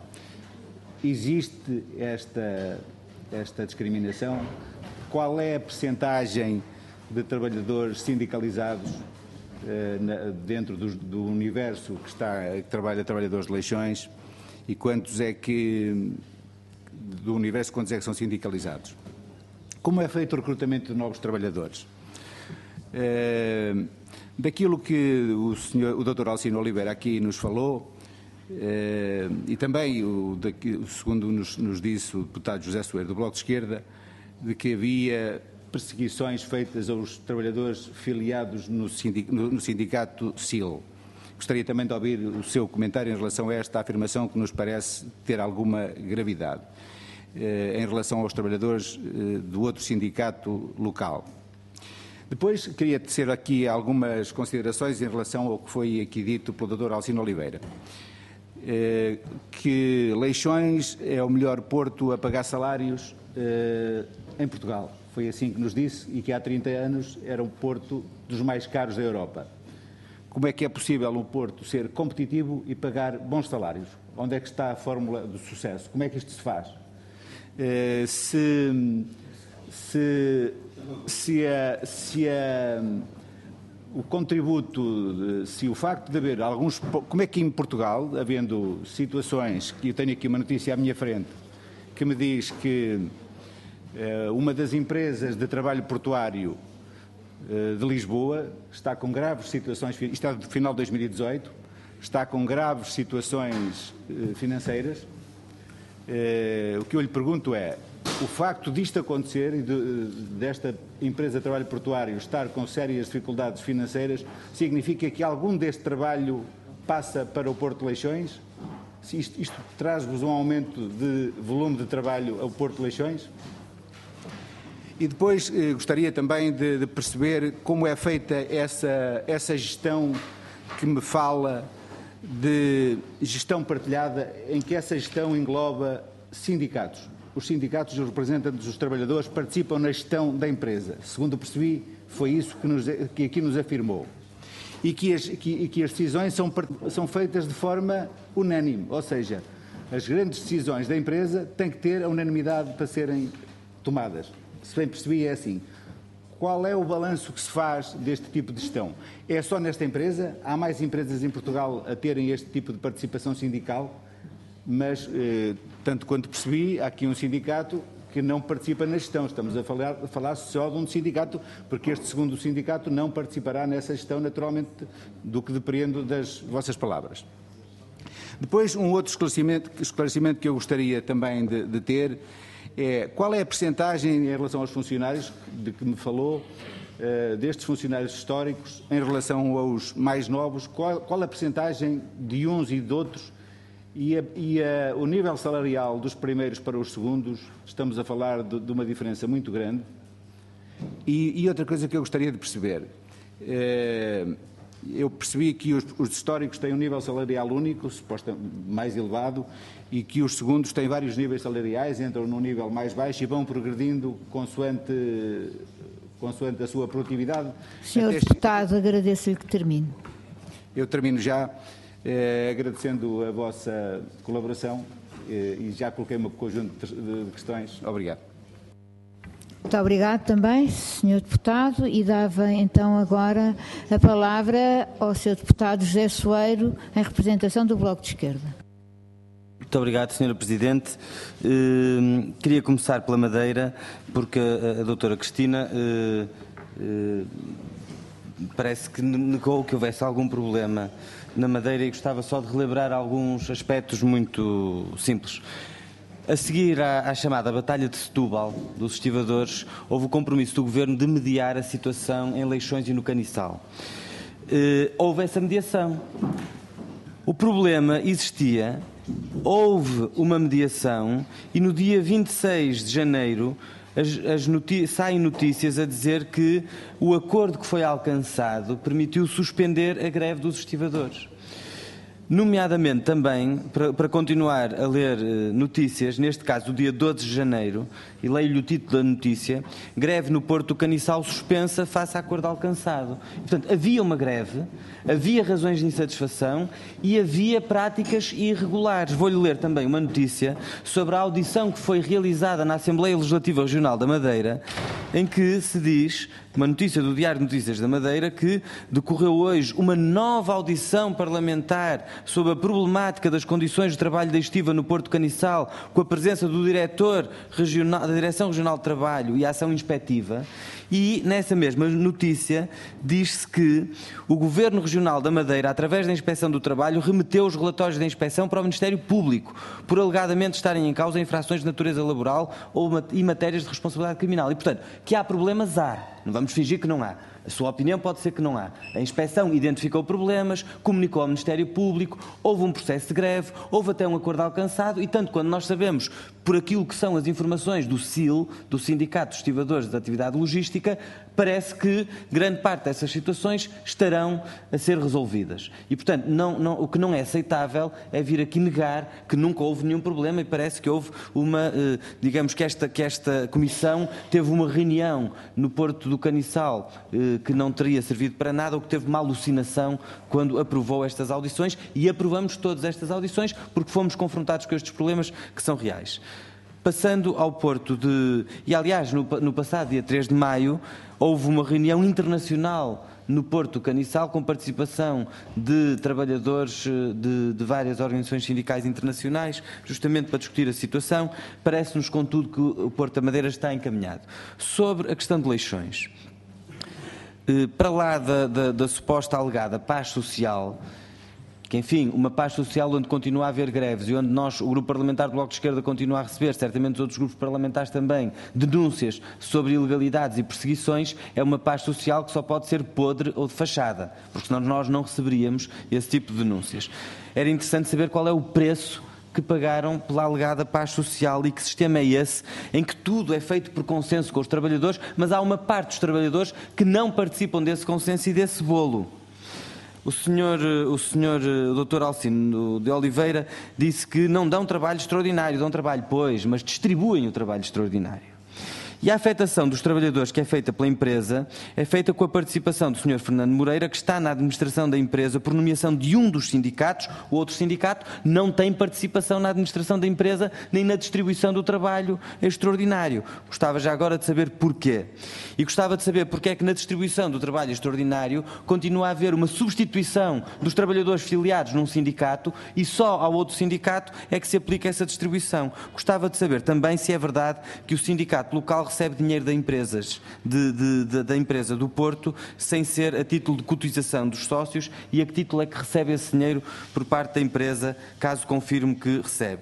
Existe esta... esta discriminação? Qual é a percentagem de trabalhadores sindicalizados eh, na, dentro do, do universo que, está, que trabalha trabalhadores de Leixões, e quantos é que, do universo, quantos é que são sindicalizados? como é feito o recrutamento de novos trabalhadores? Uh, daquilo que o, senhor, o doutor Alcino Oliveira aqui nos falou, uh, e também, o, daqui, segundo nos, nos disse o deputado José Soeiro, do Bloco de Esquerda, de que havia perseguições feitas aos trabalhadores filiados no, sindic, no, no sindicato S I L. Gostaria também de ouvir o seu comentário em relação a esta afirmação que nos parece ter alguma gravidade, eh, em relação aos trabalhadores eh, do outro sindicato local. Depois, queria tecer aqui algumas considerações em relação ao que foi aqui dito pelo doutor Alcino Oliveira, eh, que Leixões é o melhor porto a pagar salários eh, em Portugal. Foi assim que nos disse, e que há trinta anos era o porto dos mais caros da Europa. Como é que é possível um porto ser competitivo e pagar bons salários? Onde é que está a fórmula do sucesso? Como é que isto se faz? Eh, se, se, se, a, se a, o contributo, se o facto de haver alguns... Como é que em Portugal, havendo situações, que eu tenho aqui uma notícia à minha frente, que me diz que uma das empresas de trabalho portuário de Lisboa está com graves situações, isto é do final de dois mil e dezoito, está com graves situações financeiras. O que eu lhe pergunto é, o facto disto acontecer e de, desta empresa de trabalho portuário estar com sérias dificuldades financeiras, significa que algum deste trabalho passa para o Porto de Leixões? Isto, isto traz-vos um aumento de volume de trabalho ao Porto de Leixões? E depois eh, gostaria também de, de perceber como é feita essa, essa gestão que me fala de gestão partilhada, em que essa gestão engloba sindicatos. Os sindicatos, os representantes dos trabalhadores, participam na gestão da empresa. Segundo percebi, foi isso que, nos, que aqui nos afirmou. E que as, que, e que as decisões são, são feitas de forma unânime, ou seja, as grandes decisões da empresa têm que ter a unanimidade para serem tomadas. Se bem percebi, é assim. Qual é o balanço que se faz deste tipo de gestão? É só nesta empresa? Há mais empresas em Portugal a terem este tipo de participação sindical? Mas, eh, tanto quanto percebi, há aqui um sindicato que não participa na gestão. Estamos a falar, a falar só de um sindicato, porque este segundo sindicato não participará nessa gestão, naturalmente, do que depreendo das vossas palavras. Depois, um outro esclarecimento, esclarecimento que eu gostaria também de, de ter é qual é a percentagem em relação aos funcionários de que me falou, uh, destes funcionários históricos, em relação aos mais novos, qual, qual a percentagem de uns e de outros, e, a, e a, o nível salarial dos primeiros para os segundos, estamos a falar de, de uma diferença muito grande. E, e outra coisa que eu gostaria de perceber, uh, eu percebi que os, os históricos têm um nível salarial único, supostamente mais elevado, e que os segundos têm vários níveis salariais, entram num nível mais baixo e vão progredindo consoante, consoante a sua produtividade. senhor Até Deputado, este... agradeço-lhe que termine. Eu termino já, eh, agradecendo a vossa colaboração eh, e já coloquei um conjunto de questões. Obrigado. Muito obrigado também, senhor Deputado, e dava então agora a palavra ao senhor Deputado José Soeiro, em representação do Bloco de Esquerda. Muito obrigado, senhora Presidente. Uh, queria começar pela Madeira, porque a, a doutora Cristina uh, uh, parece que negou que houvesse algum problema na Madeira e gostava só de relembrar alguns aspectos muito simples. A seguir à, à chamada Batalha de Setúbal, dos estivadores, houve o compromisso do Governo de mediar a situação em Leixões e no Caniçal. Uh, houve essa mediação. O problema existia, houve uma mediação e no dia vinte e seis de janeiro as, as noti- saem notícias a dizer que o acordo que foi alcançado permitiu suspender a greve dos estivadores. Nomeadamente também, para, para continuar a ler eh, notícias, neste caso do dia doze de janeiro, e leio-lhe o título da notícia: greve no Porto do Caniçal suspensa face a acordo alcançado. E, portanto, havia uma greve, havia razões de insatisfação e havia práticas irregulares. Vou-lhe ler também uma notícia sobre a audição que foi realizada na Assembleia Legislativa Regional da Madeira, em que se diz, uma notícia do Diário de Notícias da Madeira, que decorreu hoje uma nova audição parlamentar sobre a problemática das condições de trabalho da estiva no Porto do Caniçal, com a presença do diretor regional, Direção Regional de Trabalho e Ação Inspectiva, e nessa mesma notícia diz-se que o Governo Regional da Madeira, através da Inspeção do Trabalho, remeteu os relatórios da inspeção para o Ministério Público, por alegadamente estarem em causa infrações de natureza laboral ou e matérias de responsabilidade criminal. E, portanto, que há problemas, há. Não vamos fingir que não há. A sua opinião pode ser que não há. A inspeção identificou problemas, comunicou ao Ministério Público, houve um processo de greve, houve até um acordo alcançado e, tanto quando nós sabemos, por aquilo que são as informações do S I L, do Sindicato dos Estivadores da Atividade Logística, parece que grande parte dessas situações estarão a ser resolvidas. E, portanto, não, não, o que não é aceitável é vir aqui negar que nunca houve nenhum problema e parece que houve uma, eh, digamos que esta, que esta Comissão teve uma reunião no Porto do Caniçal eh, que não teria servido para nada ou que teve uma alucinação quando aprovou estas audições, e aprovamos todas estas audições porque fomos confrontados com estes problemas que são reais. Passando ao Porto de... E, aliás, no, no passado dia três de maio, houve uma reunião internacional no Porto do Caniçal, com participação de trabalhadores de, de várias organizações sindicais internacionais, justamente para discutir a situação. Parece-nos, contudo, que o Porto da Madeira está encaminhado. Sobre a questão de Leixões, para lá da, da, da suposta alegada paz social, que, enfim, uma paz social onde continua a haver greves e onde nós, o Grupo Parlamentar do Bloco de Esquerda, continua a receber, certamente os outros grupos parlamentares também, denúncias sobre ilegalidades e perseguições, é uma paz social que só pode ser podre ou de fachada, porque senão nós não receberíamos esse tipo de denúncias. Era interessante saber qual é o preço que pagaram pela alegada paz social e que sistema é esse em que tudo é feito por consenso com os trabalhadores, mas há uma parte dos trabalhadores que não participam desse consenso e desse bolo. O senhor, o senhor doutor Alcino de Oliveira disse que não dão trabalho extraordinário, dão trabalho, pois, mas distribuem o trabalho extraordinário. E a afetação dos trabalhadores que é feita pela empresa é feita com a participação do senhor Fernando Moreira, que está na administração da empresa por nomeação de um dos sindicatos. O outro sindicato não tem participação na administração da empresa nem na distribuição do trabalho extraordinário. Gostava já agora de saber porquê. E gostava de saber porque é que na distribuição do trabalho extraordinário continua a haver uma substituição dos trabalhadores filiados num sindicato e só ao outro sindicato é que se aplica essa distribuição. Gostava de saber também se é verdade que o sindicato local recebe dinheiro da, empresas, de, de, de, da empresa do Porto sem ser a título de cotização dos sócios e a que título é que recebe esse dinheiro por parte da empresa, caso confirme que recebe.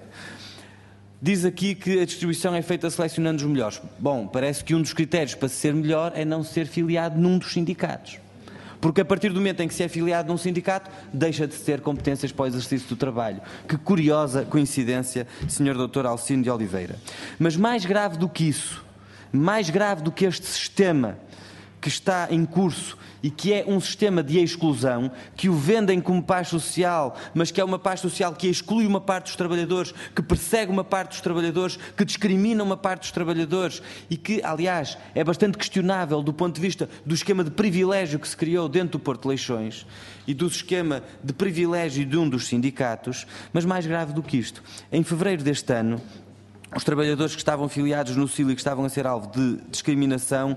Diz aqui que a distribuição é feita selecionando os melhores. Bom, parece que um dos critérios para ser melhor é não ser filiado num dos sindicatos. Porque a partir do momento em que se é filiado num sindicato, deixa de ter competências para o exercício do trabalho. Que curiosa coincidência, senhor doutor Alcino de Oliveira. Mas mais grave do que isso, mais grave do que este sistema que está em curso e que é um sistema de exclusão, que o vendem como paz social, mas que é uma paz social que exclui uma parte dos trabalhadores, que persegue uma parte dos trabalhadores, que discrimina uma parte dos trabalhadores e que, aliás, é bastante questionável do ponto de vista do esquema de privilégio que se criou dentro do Porto de Leixões e do esquema de privilégio de um dos sindicatos, mas mais grave do que isto. Em fevereiro deste ano, os trabalhadores que estavam filiados no S I L e que estavam a ser alvo de discriminação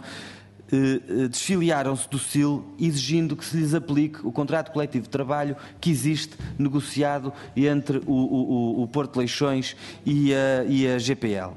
eh, desfiliaram-se do S I L exigindo que se lhes aplique o contrato coletivo de trabalho que existe negociado entre o, o, o Porto de Leixões e a, e a G P L.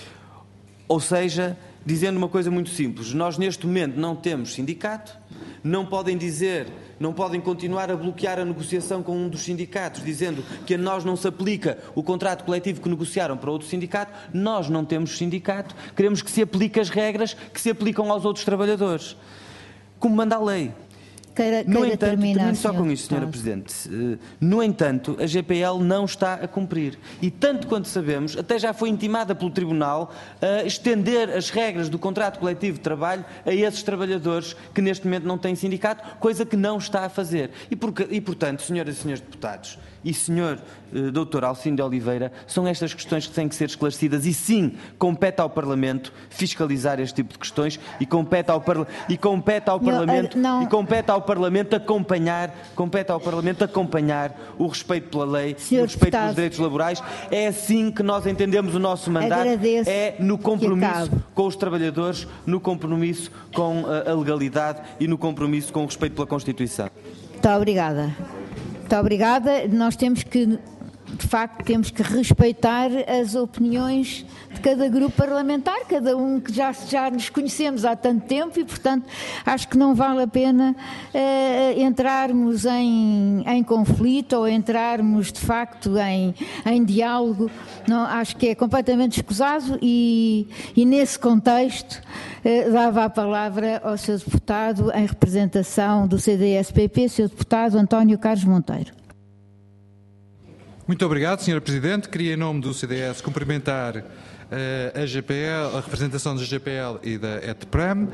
Ou seja, dizendo uma coisa muito simples, nós neste momento não temos sindicato, não podem dizer, não podem continuar a bloquear a negociação com um dos sindicatos, dizendo que a nós não se aplica o contrato coletivo que negociaram para outro sindicato. Nós não temos sindicato, queremos que se apliquem as regras que se aplicam aos outros trabalhadores, como manda a lei. Queira, no queira entanto, terminar, termino só com isto, senhora Presidente. No entanto, a G P L não está a cumprir. E tanto quanto sabemos, até já foi intimada pelo Tribunal a estender as regras do contrato coletivo de trabalho a esses trabalhadores que neste momento não têm sindicato, coisa que não está a fazer. E, por, e portanto, senhoras e senhores deputados e senhor eh, doutor Alcino de Oliveira, são estas questões que têm que ser esclarecidas e sim, compete ao Parlamento fiscalizar este tipo de questões e compete ao, parla e compete ao Parlamento não, não. e compete ao Parlamento acompanhar, compete ao Parlamento acompanhar o respeito pela lei, senhor o respeito deputado, pelos direitos laborais. É assim que nós entendemos o nosso mandato, é no compromisso com os trabalhadores, no compromisso com a legalidade e no compromisso com o respeito pela Constituição. Muito obrigada. Muito obrigada. Nós temos que de facto, temos que respeitar as opiniões de cada grupo parlamentar, cada um que já, já nos conhecemos há tanto tempo e, portanto, acho que não vale a pena uh, entrarmos em, em conflito ou entrarmos, de facto, em, em diálogo. Não, acho que é completamente escusado e, e nesse contexto, uh, dava a palavra ao senhor deputado em representação do C D S P P, senhor deputado António Carlos Monteiro. Muito obrigado, senhora Presidente. Queria, em nome do C D S, cumprimentar uh, a G P L, a representação da G P L e da ETPRAM uh,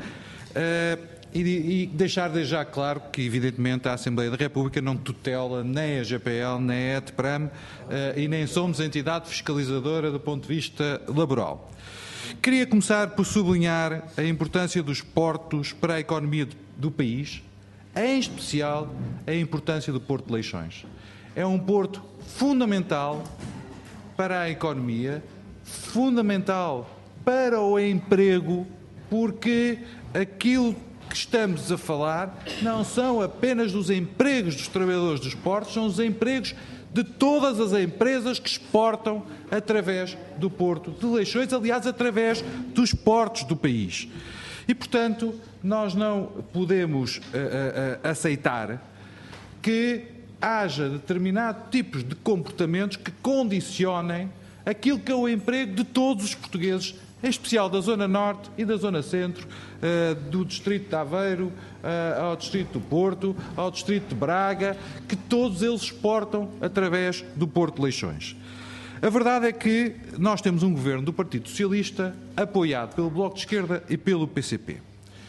e, e deixar desde já claro que, evidentemente, a Assembleia da República não tutela nem a G P L nem a ETPRAM uh, e nem somos entidade fiscalizadora do ponto de vista laboral. Queria começar por sublinhar a importância dos portos para a economia do país, em especial a importância do Porto de Leixões. É um porto fundamental para a economia, fundamental para o emprego, porque aquilo que estamos a falar não são apenas dos empregos dos trabalhadores dos portos, são os empregos de todas as empresas que exportam através do Porto de Leixões, aliás, através dos portos do país. E, portanto, nós não podemos uh, uh, aceitar que haja determinados tipos de comportamentos que condicionem aquilo que é o emprego de todos os portugueses, em especial da Zona Norte e da Zona Centro, do Distrito de Aveiro, ao Distrito do Porto, ao Distrito de Braga, que todos eles exportam através do Porto de Leixões. A verdade é que nós temos um governo do Partido Socialista apoiado pelo Bloco de Esquerda e pelo P C P.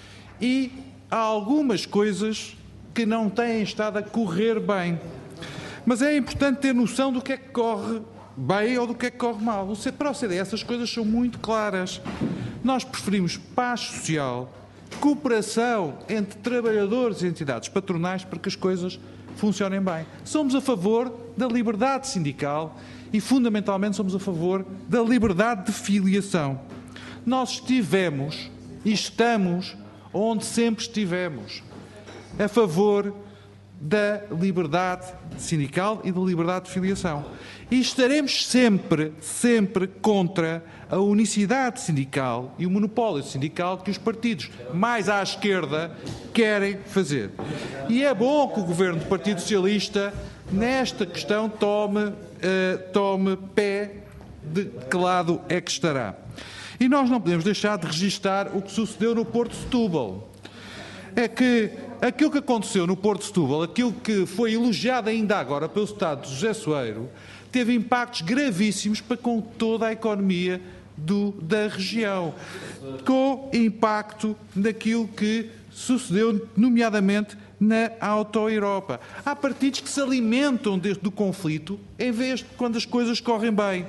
E há algumas coisas que não têm estado a correr bem. Mas é importante ter noção do que é que corre bem ou do que é que corre mal. Para o C D S essas coisas são muito claras. Nós preferimos paz social, cooperação entre trabalhadores e entidades patronais para que as coisas funcionem bem. Somos a favor da liberdade sindical e, fundamentalmente, somos a favor da liberdade de filiação. Nós estivemos e estamos onde sempre estivemos, a favor da liberdade sindical e da liberdade de filiação. E estaremos sempre, sempre contra a unicidade sindical e o monopólio sindical que os partidos mais à esquerda querem fazer. E é bom que o governo do Partido Socialista, nesta questão, tome, uh, tome pé de que lado é que estará. E nós não podemos deixar de registar o que sucedeu no Porto de Setúbal. É que aquilo que aconteceu no Porto de Setúbal, aquilo que foi elogiado ainda agora pelo Estado de José Soeiro, teve impactos gravíssimos para com toda a economia do, da região, com impacto naquilo que sucedeu, nomeadamente, na Auto-Europa. Há partidos que se alimentam desde do conflito em vez de quando as coisas correm bem.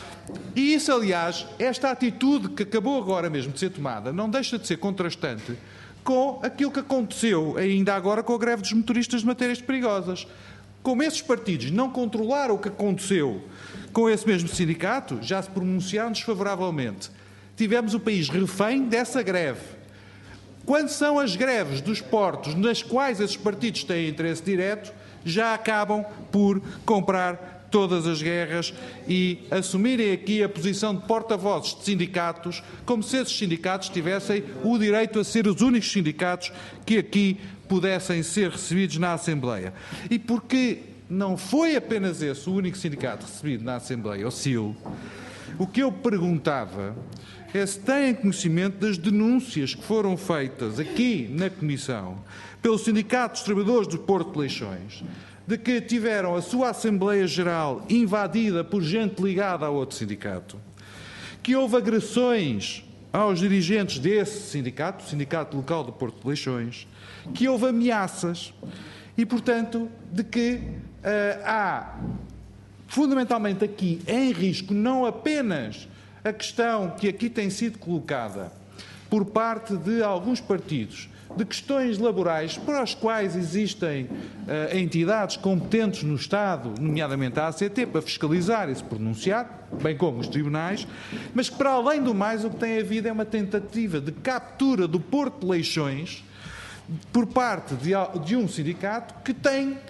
E isso, aliás, esta atitude que acabou agora mesmo de ser tomada, não deixa de ser contrastante com aquilo que aconteceu ainda agora com a greve dos motoristas de matérias perigosas. Como esses partidos não controlaram o que aconteceu com esse mesmo sindicato, já se pronunciaram desfavoravelmente. Tivemos o país refém dessa greve. Quando são as greves dos portos nas quais esses partidos têm interesse direto, já acabam por comprar todas as guerras e assumirem aqui a posição de porta-vozes de sindicatos, como se esses sindicatos tivessem o direito a ser os únicos sindicatos que aqui pudessem ser recebidos na Assembleia. E porque não foi apenas esse o único sindicato recebido na Assembleia, o C I L, o que eu perguntava é se têm conhecimento das denúncias que foram feitas aqui na Comissão pelo Sindicato dos Trabalhadores do Porto de Leixões, de que tiveram a sua Assembleia Geral invadida por gente ligada a outro sindicato, que houve agressões aos dirigentes desse sindicato, o Sindicato Local do Porto de Leixões, que houve ameaças e, portanto, de que uh, há, fundamentalmente aqui, em risco, não apenas a questão que aqui tem sido colocada por parte de alguns partidos, de questões laborais para as quais existem uh, entidades competentes no Estado, nomeadamente a A C T, para fiscalizar e se pronunciar, bem como os tribunais, mas que, para além do mais, o que tem havido é uma tentativa de captura do Porto de Leixões por parte de, de um sindicato que tem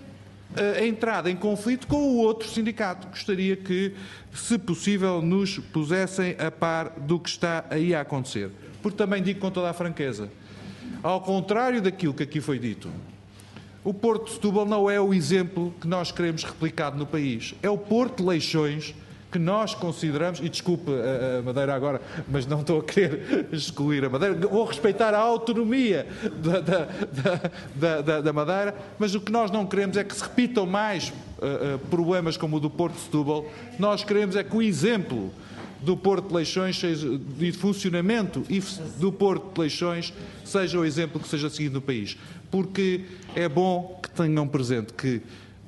a entrada em conflito com o outro sindicato. Gostaria que, se possível, nos pusessem a par do que está aí a acontecer. Porque também digo com toda a franqueza, ao contrário daquilo que aqui foi dito, o Porto de Setúbal não é o exemplo que nós queremos replicado no país. É o Porto de Leixões que nós consideramos, e desculpe a Madeira agora, mas não estou a querer excluir a Madeira, vou respeitar a autonomia da, da, da, da, da Madeira, mas o que nós não queremos é que se repitam mais uh, uh, problemas como o do Porto de Setúbal. Nós queremos é que o exemplo do Porto de Leixões, seja, de funcionamento do Porto de Leixões, seja o exemplo que seja seguido no país. Porque é bom que tenham presente que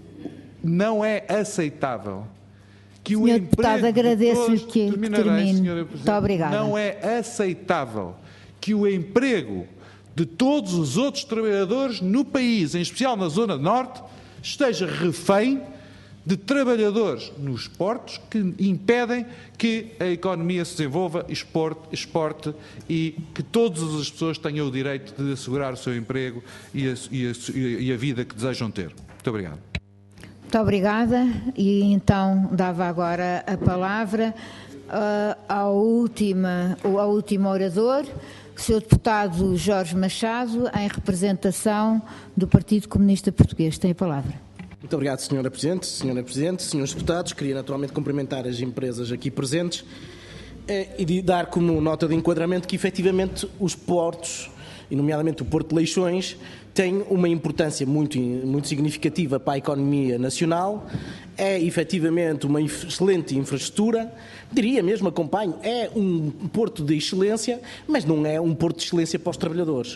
não é aceitável que o senhor emprego Deputado, agradeço-lhe de todos, que, que termine. Muito obrigada. Não é aceitável que o emprego de todos os outros trabalhadores no país, em especial na Zona Norte, esteja refém de trabalhadores nos portos que impedem que a economia se desenvolva, exporte, exporte e que todas as pessoas tenham o direito de assegurar o seu emprego e a, e a, e a vida que desejam ter. Muito obrigado. Muito obrigada. E então dava agora a palavra uh, ao, última, ao último orador, o senhor Deputado Jorge Machado, em representação do Partido Comunista Português. Tem a palavra. Muito obrigado, senhora Presidente. senhora Presidente, senhores Deputados, queria naturalmente cumprimentar as empresas aqui presentes eh, e dar como nota de enquadramento que efetivamente os portos, e nomeadamente o Porto de Leixões, têm uma importância muito, muito significativa para a economia nacional, é efetivamente uma excelente infraestrutura, diria mesmo, acompanho, é um porto de excelência, mas não é um porto de excelência para os trabalhadores.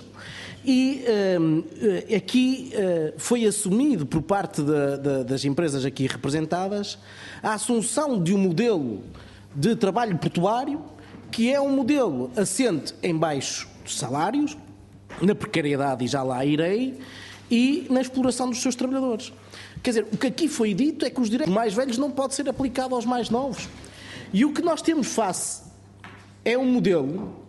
E um, aqui uh, foi assumido por parte de, de, das empresas aqui representadas a assunção de um modelo de trabalho portuário que é um modelo assente em baixos salários, na precariedade, e já lá irei, e na exploração dos seus trabalhadores. Quer dizer, o que aqui foi dito é que os direitos dos mais velhos não podem ser aplicados aos mais novos. E o que nós temos face é um modelo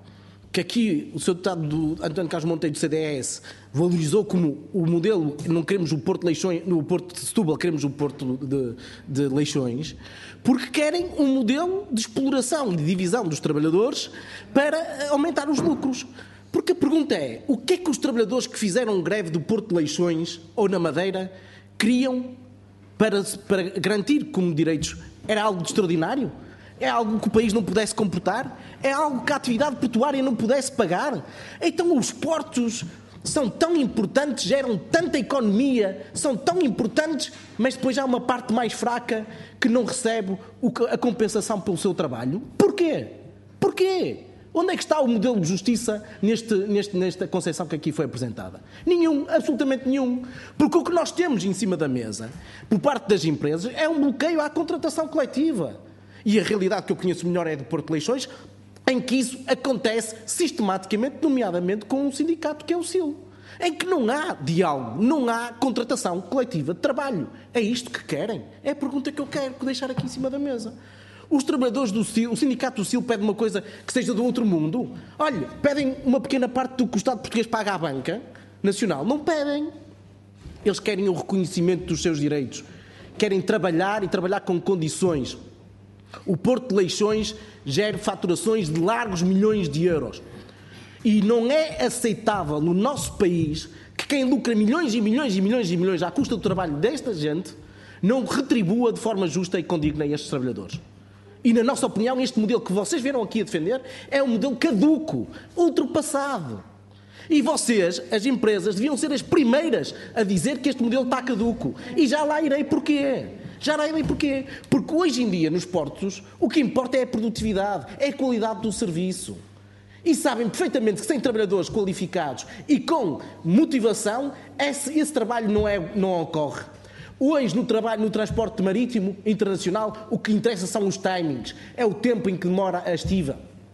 que aqui o senhor Deputado do António Carlos Monteiro do C D S valorizou como o modelo, não queremos o Porto de Leixões, no Porto de Setúbal, queremos o Porto de, de Leixões, porque querem um modelo de exploração e de divisão dos trabalhadores para aumentar os lucros. Porque a pergunta é, o que é que os trabalhadores que fizeram greve do Porto de Leixões ou na Madeira queriam para, para garantir como direitos? Era algo de extraordinário? É algo que o país não pudesse comportar? É algo que a atividade portuária não pudesse pagar? Então os portos são tão importantes, geram tanta economia, são tão importantes, mas depois há uma parte mais fraca que não recebe a compensação pelo seu trabalho? Porquê? Porquê? Onde é que está o modelo de justiça neste, neste, nesta concepção que aqui foi apresentada? Nenhum, absolutamente nenhum. Porque o que nós temos em cima da mesa, por parte das empresas, é um bloqueio à contratação coletiva. E a realidade que eu conheço melhor é do Porto de Leixões, em que isso acontece sistematicamente, nomeadamente com um sindicato que é o S I L, em que não há diálogo, não há contratação coletiva de trabalho. É isto que querem? É a pergunta que eu quero deixar aqui em cima da mesa. Os trabalhadores do S I L, o sindicato do S I L pede uma coisa que seja do outro mundo? Olha, pedem uma pequena parte do que o Estado português paga à banca nacional. Não pedem. Eles querem o reconhecimento dos seus direitos. Querem trabalhar e trabalhar com condições. O Porto de Leixões gera faturações de largos milhões de euros. E não é aceitável no nosso país que quem lucra milhões e milhões e milhões e milhões à custa do trabalho desta gente não retribua de forma justa e condigna a estes trabalhadores. E, na nossa opinião, este modelo que vocês vieram aqui a defender é um modelo caduco, ultrapassado. E vocês, as empresas, deviam ser as primeiras a dizer que este modelo está caduco. E já lá irei porquê. Já lá irei porquê. Porque hoje em dia, nos portos, o que importa é a produtividade, é a qualidade do serviço. E sabem perfeitamente que sem trabalhadores qualificados e com motivação, esse, esse trabalho não, é, não ocorre. Hoje, no trabalho, no transporte marítimo internacional, o que interessa são os timings, é o tempo em que demora a estiva.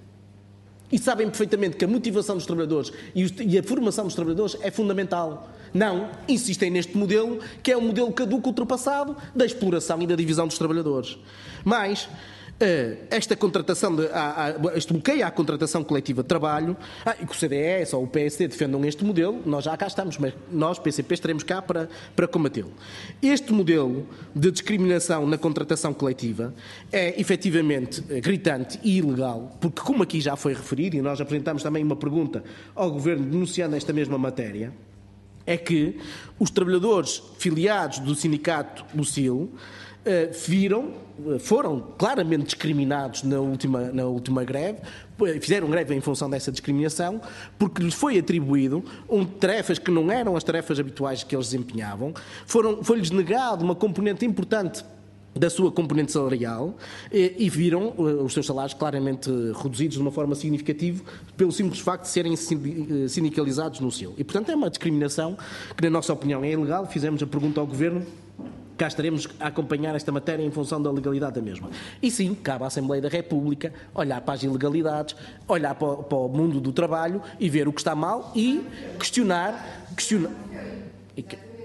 E sabem perfeitamente que a motivação dos trabalhadores e a formação dos trabalhadores é fundamental. Não, insistem neste modelo, que é um modelo caduco, ultrapassado, da exploração e da divisão dos trabalhadores. Mas, esta contratação, de, a, a, este bloqueio à contratação coletiva de trabalho, ah, e que o C D S ou o P S D defendam este modelo, nós já cá estamos, mas nós, P C P, estaremos cá para, para combatê-lo. Este modelo de discriminação na contratação coletiva é efetivamente gritante e ilegal, porque, como aqui já foi referido, e nós apresentamos também uma pergunta ao Governo denunciando esta mesma matéria, é que os trabalhadores filiados do sindicato Lucil viram, foram claramente discriminados na última, na última greve, fizeram greve em função dessa discriminação, porque lhes foi atribuído um, tarefas que não eram as tarefas habituais que eles desempenhavam, foram, foi-lhes negado uma componente importante da sua componente salarial e, e viram uh, os seus salários claramente reduzidos de uma forma significativa pelo simples facto de serem sindicalizados no S I L. E, portanto, é uma discriminação que, na nossa opinião, é ilegal. Fizemos a pergunta ao Governo. Cá estaremos a acompanhar esta matéria em função da legalidade da mesma. E sim, cabe à Assembleia da República olhar para as ilegalidades, olhar para o, para o mundo do trabalho e ver o que está mal e questionar, questionar e,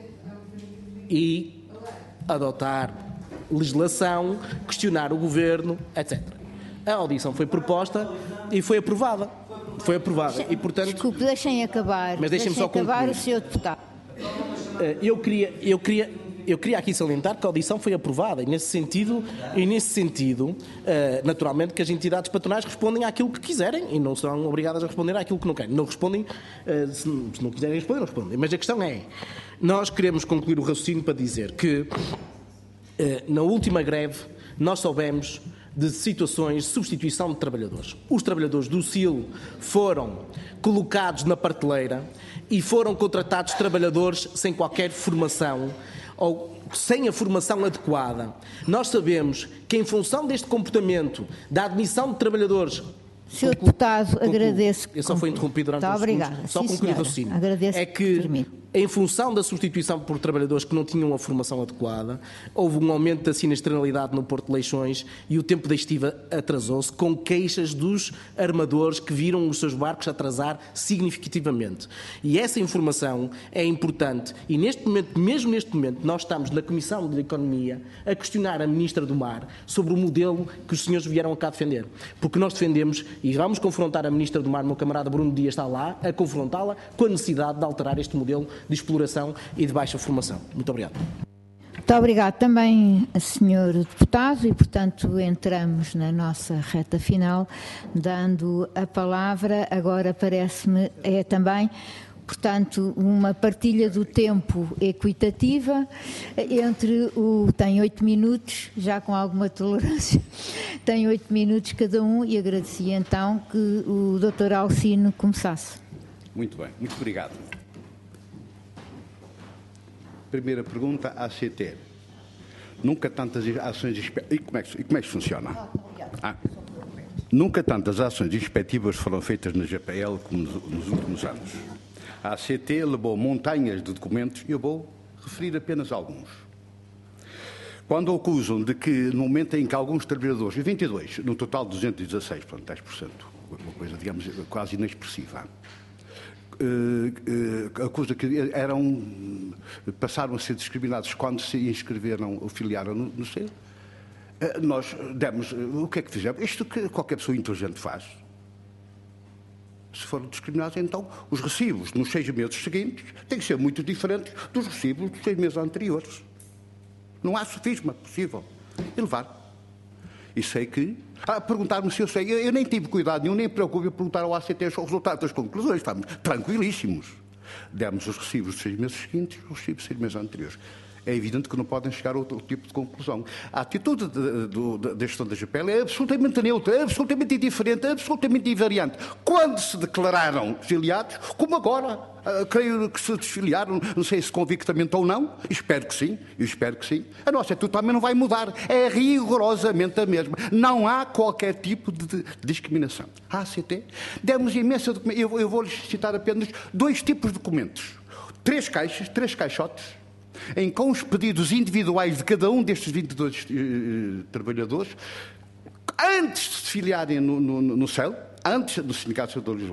e adotar legislação, questionar o Governo, etcétera. A audição foi proposta e foi aprovada. Foi aprovada. E, portanto, desculpe, deixem acabar. Mas deixem-me só acabar concluir. o senhor deputado. Eu queria... Eu queria Eu queria aqui salientar que a audição foi aprovada e nesse sentido, e nesse sentido naturalmente que as entidades patronais respondem àquilo que quiserem e não serão obrigadas a responder àquilo que não querem. Não respondem, se não quiserem responder, não respondem. Mas a questão é, nós queremos concluir o raciocínio para dizer que na última greve nós soubemos de situações de substituição de trabalhadores. Os trabalhadores do S I L foram colocados na prateleira e foram contratados trabalhadores sem qualquer formação ou sem a formação adequada. Nós sabemos que, em função deste comportamento da admissão de trabalhadores... senhor Deputado, concluo, agradeço... Eu só fui interrompido durante uns segundos. Só concluir o raciocínio. Agradeço é que, que em função da substituição por trabalhadores que não tinham a formação adequada, houve um aumento da sinistralidade no Porto de Leixões e o tempo da estiva atrasou-se, com queixas dos armadores que viram os seus barcos atrasar significativamente. E essa informação é importante e, neste momento, mesmo neste momento, nós estamos na Comissão de Economia a questionar a Ministra do Mar sobre o modelo que os senhores vieram cá defender. Porque nós defendemos, e vamos confrontar a Ministra do Mar, meu camarada Bruno Dias está lá, a confrontá-la com a necessidade de alterar este modelo de exploração e de baixa formação. Muito obrigado. Muito obrigado também, senhor Deputado, e, portanto, entramos na nossa reta final, dando a palavra, agora parece-me, é também, portanto, uma partilha do tempo equitativa entre o... tem oito minutos, já com alguma tolerância, tem oito minutos cada um, e agradecia então que o doutor Alcino começasse. Muito bem, muito obrigado. Primeira pergunta, A C T. Nunca tantas ações... E como é que, e como é que funciona? Ah, nunca tantas ações inspectivas foram feitas na G P L como nos, nos últimos anos. A A C T levou montanhas de documentos e eu vou referir apenas alguns. Quando acusam de que, no momento em que alguns trabalhadores, vinte e dois, no total duzentos e dezasseis, portanto dez por cento, uma coisa, digamos, quase inexpressiva, Uh, uh, acusa que eram, passaram a ser discriminados quando se inscreveram ou filiaram no, no C E L. Uh, nós demos, uh, o que é que fizemos? Isto que qualquer pessoa inteligente faz. Se foram discriminados, então os recibos nos seis meses seguintes têm que ser muito diferentes dos recibos dos seis meses anteriores. Não há sofisma possível elevar. E sei que... Ah, perguntar-me se eu sei. Eu, eu nem tive cuidado nenhum, nem me preocupo em perguntar ao A C T os resultados das conclusões. Estamos tranquilíssimos. Demos os recibos dos seis meses seguintes, os recibos dos seis meses anteriores. É evidente que não podem chegar a outro tipo de conclusão. A atitude da gestão da G P L é absolutamente neutra, é absolutamente indiferente, é absolutamente invariante. Quando se declararam filiados, como agora, uh, creio que se desfiliaram, não sei se convictamente ou não, espero que sim, eu espero que sim. A nossa atitude também não vai mudar, é rigorosamente a mesma. Não há qualquer tipo de discriminação. A A C T, demos imensa documentação, eu, eu vou-lhes citar apenas dois tipos de documentos. Três caixas, três caixotes, em com os pedidos individuais de cada um destes vinte e dois uh, trabalhadores, antes de se filiarem no, no, no C E L, antes do Sindicato de Lisboa,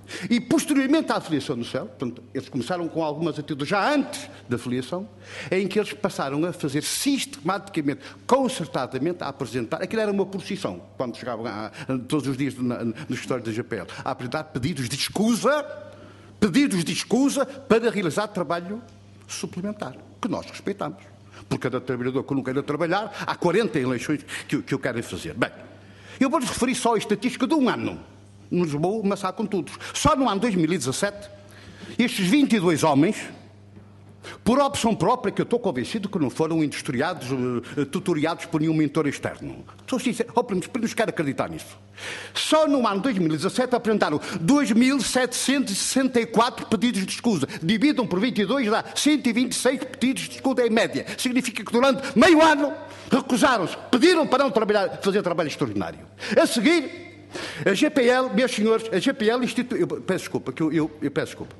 E, posteriormente à afiliação no C E L, portanto, eles começaram com algumas atitudes já antes da afiliação, em que eles passaram a fazer sistematicamente, concertadamente, a apresentar, aquilo era uma procissão, quando chegavam a, a, todos os dias na, no escritório da G P L, a apresentar pedidos de escusa, pedidos de escusa para realizar trabalho suplementar, que nós respeitamos. Por cada trabalhador que não queira trabalhar, há quarenta eleições que, que o querem fazer. Bem, eu vou-lhes referir só a estatística de um ano. Nos vou amassar com todos. Só no ano dois mil e dezassete, estes vinte e dois homens, por opção própria, que eu estou convencido que não foram industriados, uh, tutoriados por nenhum mentor externo. Estou sincero, oh, para nos quero acreditar nisso. Só no ano dois mil e dezassete apresentaram dois mil setecentos e sessenta e quatro pedidos de escusa. Dividam por vinte e dois, dá cento e vinte e seis pedidos de escusa em média. Significa que durante meio ano recusaram-se, pediram para não trabalhar, fazer trabalho extraordinário. A seguir, a G P L, meus senhores, a G P L instituiu... Peço desculpa, que eu, eu, eu peço desculpa.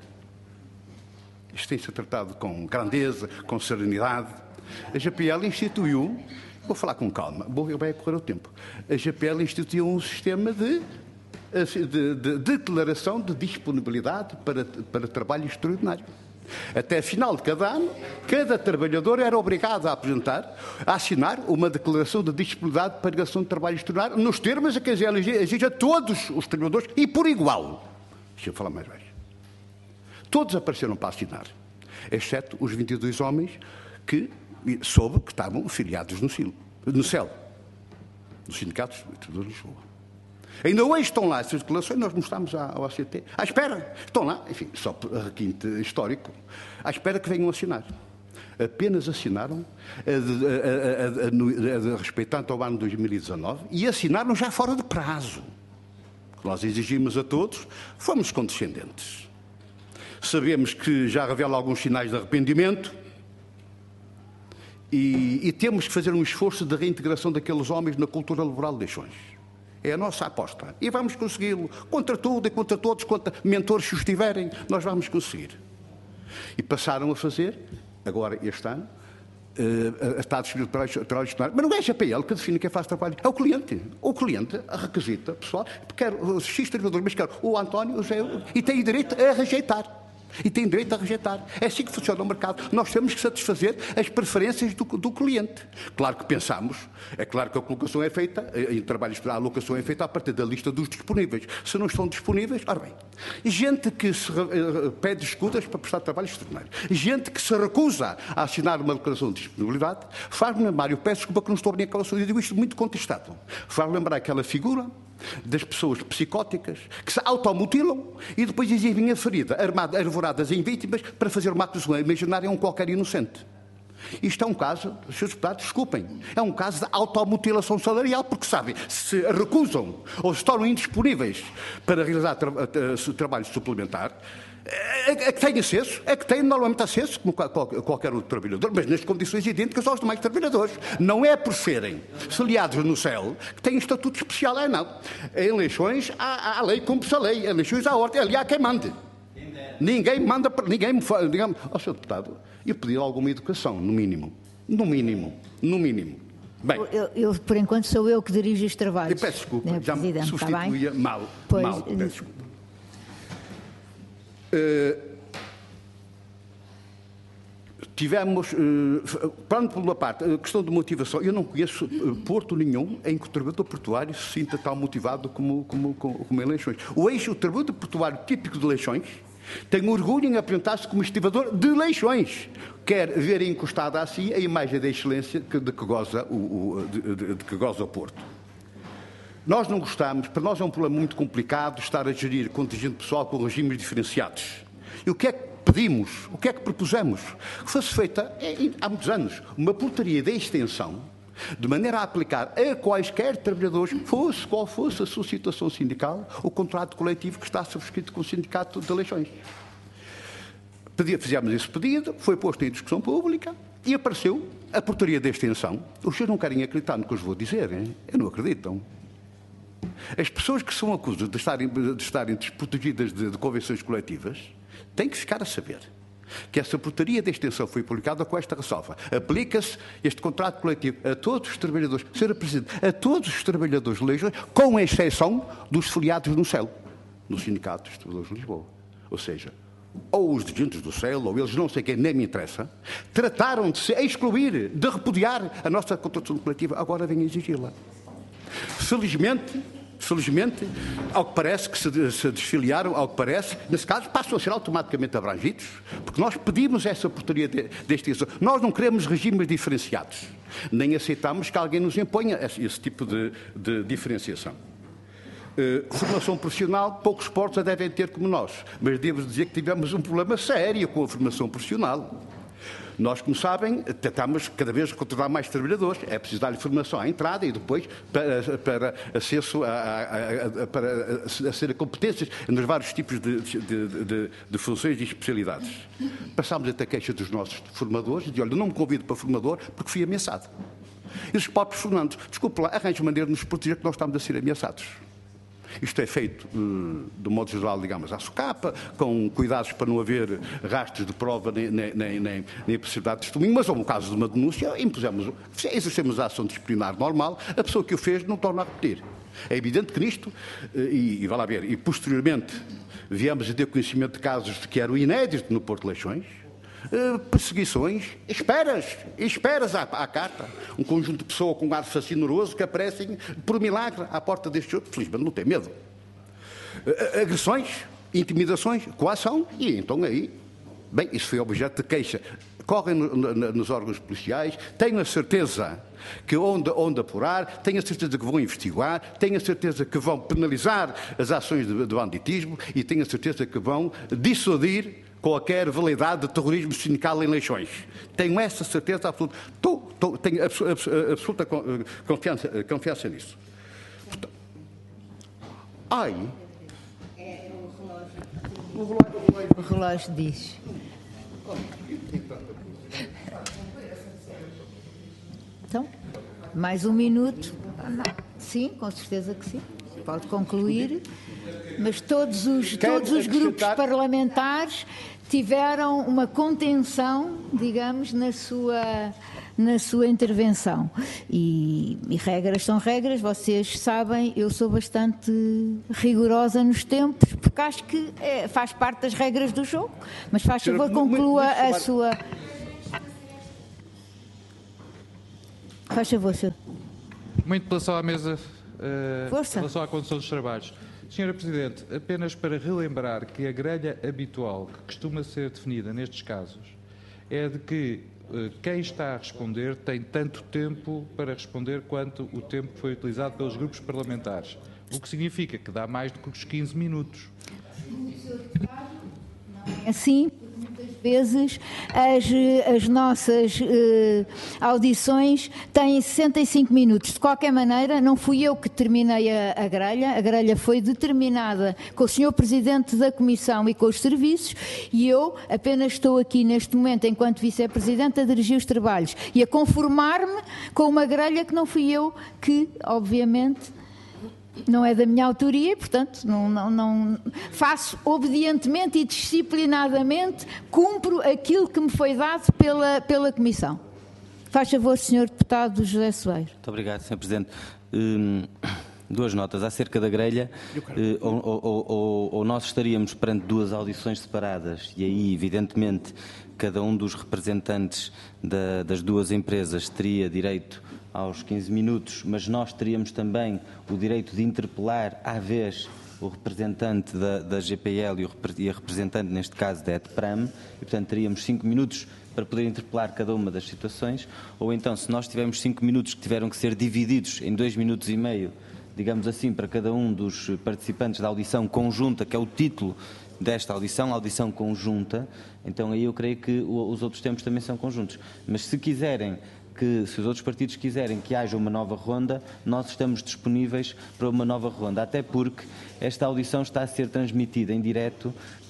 Isto tem-se tratado com grandeza, com serenidade. A G P L instituiu, vou falar com calma, vai correr o tempo. A G P L instituiu um sistema de, de, de, de declaração de disponibilidade para, para trabalho extraordinário. Até a final de cada ano, cada trabalhador era obrigado a apresentar, a assinar uma declaração de disponibilidade para ligação de trabalho extraordinário, nos termos a que exige a todos os trabalhadores e por igual. Deixa eu falar mais baixo. Todos apareceram para assinar, exceto os vinte e dois homens que soube que estavam filiados no C E L, no Sindicato dos Trabalhadores de Lisboa. Ainda hoje estão lá essas declarações, nós mostramos ao A C T. À espera, estão lá, enfim, só requinte histórico, à espera que venham assinar. Apenas assinaram, a, a, a, a, a, respeitando ao ano dois mil e dezanove, e assinaram já fora de prazo. Nós exigimos a todos, fomos condescendentes. Sabemos que já revela alguns sinais de arrependimento e, e temos que fazer um esforço de reintegração daqueles homens na cultura laboral de Leixões. É a nossa aposta. E vamos consegui-lo. Contra tudo e contra todos, contra mentores se estiverem, nós vamos conseguir. E passaram a fazer, agora este ano, uh, a Estado de Trabalho Extraordinário. Mas não é a G P L que define quem faz trabalho, é o cliente. O cliente requisita, pessoal, quer os X trabalhadores, mas quer o António, o José, e tem direito a rejeitar. E tem direito a rejeitar. É assim que funciona o mercado. Nós temos que satisfazer as preferências do, do cliente. Claro que pensamos, é claro que a colocação é feita, em trabalho a alocação é feita a partir da lista dos disponíveis. Se não estão disponíveis, ora bem, gente que se uh, pede escudas para prestar trabalho extraordinário, gente que se recusa a assinar uma declaração de disponibilidade, faz-me lembrar, eu peço desculpa que não estou bem aquela eu digo isto muito contestado, faz lembrar aquela figura das pessoas psicóticas que se automutilam e depois exibem a ferida, armada, arvoradas em vítimas para fazer uma acusação imaginária a um qualquer inocente. Isto é um caso, senhores deputados, desculpem, é um caso de automutilação salarial, porque, sabem, se recusam ou se tornam indisponíveis para realizar tra tra trabalho suplementar, é que tem acesso, é que tem normalmente acesso, como qualquer outro trabalhador, mas nas condições idênticas aos demais trabalhadores. Não é por serem filiados no C E L que têm estatuto especial, é não. Em eleições há, há lei, cumpre-se a lei, em eleições há ordem, ali há quem mande. Ninguém manda, ninguém me fala, digamos, ó senhor deputado, eu pedi alguma educação, no mínimo, no mínimo, no mínimo. Bem, eu, eu, por enquanto, sou eu que dirijo os trabalhos. Eu peço desculpa, né, já me substituía tá mal, pois, mal, peço desculpa. Uh, tivemos, uh, falando por uma parte, a questão de motivação, eu não conheço uh, porto nenhum em que o trabalhador portuário se sinta tão motivado como, como, como, como em Leixões. O eixo, o trabalhador portuário típico de Leixões, tem orgulho em apresentar-se como estivador de Leixões. Quer ver encostada a si a imagem da excelência de que goza o, o, de, de, de que goza o Porto. Nós não gostamos, para nós é um problema muito complicado estar a gerir contingente pessoal com regimes diferenciados. E o que é que pedimos, o que é que propusemos? Que fosse feita, há muitos anos, uma portaria de extensão, de maneira a aplicar a quaisquer trabalhadores, fosse qual fosse a sua situação sindical, o contrato coletivo que está subscrito com o Sindicato de Leixões. Fizemos esse pedido, foi posto em discussão pública e apareceu a portaria de extensão. Os senhores não querem acreditar no que eu vos vou dizer, hein? Eu não acreditam. As pessoas que são acusadas de estarem, de estarem desprotegidas de, de convenções coletivas têm que ficar a saber que essa portaria de extensão foi publicada com esta ressalva. Aplica-se este contrato coletivo a todos os trabalhadores, senhora Presidente, a todos os trabalhadores de Leixões, com exceção dos filiados no C E L. no Sindicato dos Trabalhadores de Lisboa. Ou seja, ou os dirigentes do C E L, ou eles, não sei quem, nem me interessa, trataram de se excluir, de repudiar a nossa contratação coletiva, agora vêm exigi-la. Felizmente, felizmente, ao que parece que se, se desfiliaram, ao que parece, nesse caso passam a ser automaticamente abrangidos, porque nós pedimos essa portaria de, deste isso. Nós não queremos regimes diferenciados, nem aceitamos que alguém nos imponha esse, esse tipo de, de diferenciação. Uh, formação profissional, poucos portos a devem ter como nós, mas devo dizer que tivemos um problema sério com a formação profissional. Nós, como sabem, tentamos cada vez contratar mais trabalhadores, é preciso dar-lhe formação à entrada e depois para, para acesso a, a, a, para aceder a competências nos vários tipos de, de, de, de funções e especialidades. Passámos até a queixa dos nossos formadores e de, olha, não me convido para formador porque fui ameaçado. E os próprios formandos, desculpe lá, arranje maneira de nos proteger que nós estamos a ser ameaçados. Isto é feito, de modo geral, digamos, à socapa, com cuidados para não haver rastros de prova nem, nem, nem, nem possibilidade de testemunho, mas, no caso de uma denúncia, impusemos, exercemos a ação disciplinar normal, a pessoa que o fez não torna a repetir. É evidente que nisto, e, e vai lá ver, e posteriormente viemos a ter conhecimento de casos que eram inéditos no Porto de Leixões, perseguições, esperas, esperas à, à carta. Um conjunto de pessoas com um ar fascinoroso que aparecem por milagre à porta deste jogo. Felizmente não tem medo. Agressões, intimidações, coação e então aí, bem, isso foi objeto de queixa. Correm no, no, nos órgãos policiais, tenho a certeza que onde, onde apurar, tenho a certeza que vão investigar, tenho a certeza que vão penalizar as ações de, de banditismo e tenho a certeza que vão dissuadir qualquer validade de terrorismo sindical em Leixões. Tenho essa certeza absoluta. Tô, tô, tenho absoluta confiança, confiança nisso. Ai. O relógio diz. Então, mais um minuto. Sim, com certeza que sim. Pode concluir. Mas todos os, todos os grupos parlamentares tiveram uma contenção, digamos, na sua, na sua intervenção. E, e regras são regras, vocês sabem, eu sou bastante rigorosa nos tempos, porque acho que é, faz parte das regras do jogo. Mas faz favor, conclua a sua... Faz favor, senhor. Uma interpelação à mesa uh, Força. em relação à condução dos trabalhos. Senhora Presidente, apenas para relembrar que a grelha habitual que costuma ser definida nestes casos é de que uh, quem está a responder tem tanto tempo para responder quanto o tempo que foi utilizado pelos grupos parlamentares, o que significa que dá mais do que os quinze minutos. Assim, muitas vezes as, as nossas eh, audições têm sessenta e cinco minutos. De qualquer maneira, não fui eu que terminei a, a grelha, a grelha foi determinada com o senhor Presidente da Comissão e com os serviços e eu apenas estou aqui neste momento, enquanto Vice-Presidente, a dirigir os trabalhos e a conformar-me com uma grelha que não fui eu que, obviamente... Não é da minha autoria, portanto, não, não, não faço obedientemente e disciplinadamente, cumpro aquilo que me foi dado pela, pela Comissão. Faz favor, senhor Deputado José Soeiro. Muito obrigado, senhor Presidente. Hum, duas notas. Acerca da grelha, eh, ou, ou, ou, ou nós estaríamos perante duas audições separadas e aí, evidentemente, cada um dos representantes da, das duas empresas teria direito aos quinze minutos, mas nós teríamos também o direito de interpelar à vez o representante da, da G P L e, o, e a representante, neste caso, da ETPRAM, e, portanto, teríamos cinco minutos para poder interpelar cada uma das situações, ou então, se nós tivermos cinco minutos que tiveram que ser divididos em dois minutos e meio, digamos assim, para cada um dos participantes da audição conjunta, que é o título desta audição, audição conjunta, então aí eu creio que os outros tempos também são conjuntos. Mas se quiserem que, se os outros partidos quiserem que haja uma nova ronda, nós estamos disponíveis para uma nova ronda, até porque esta audição está a ser transmitida em direto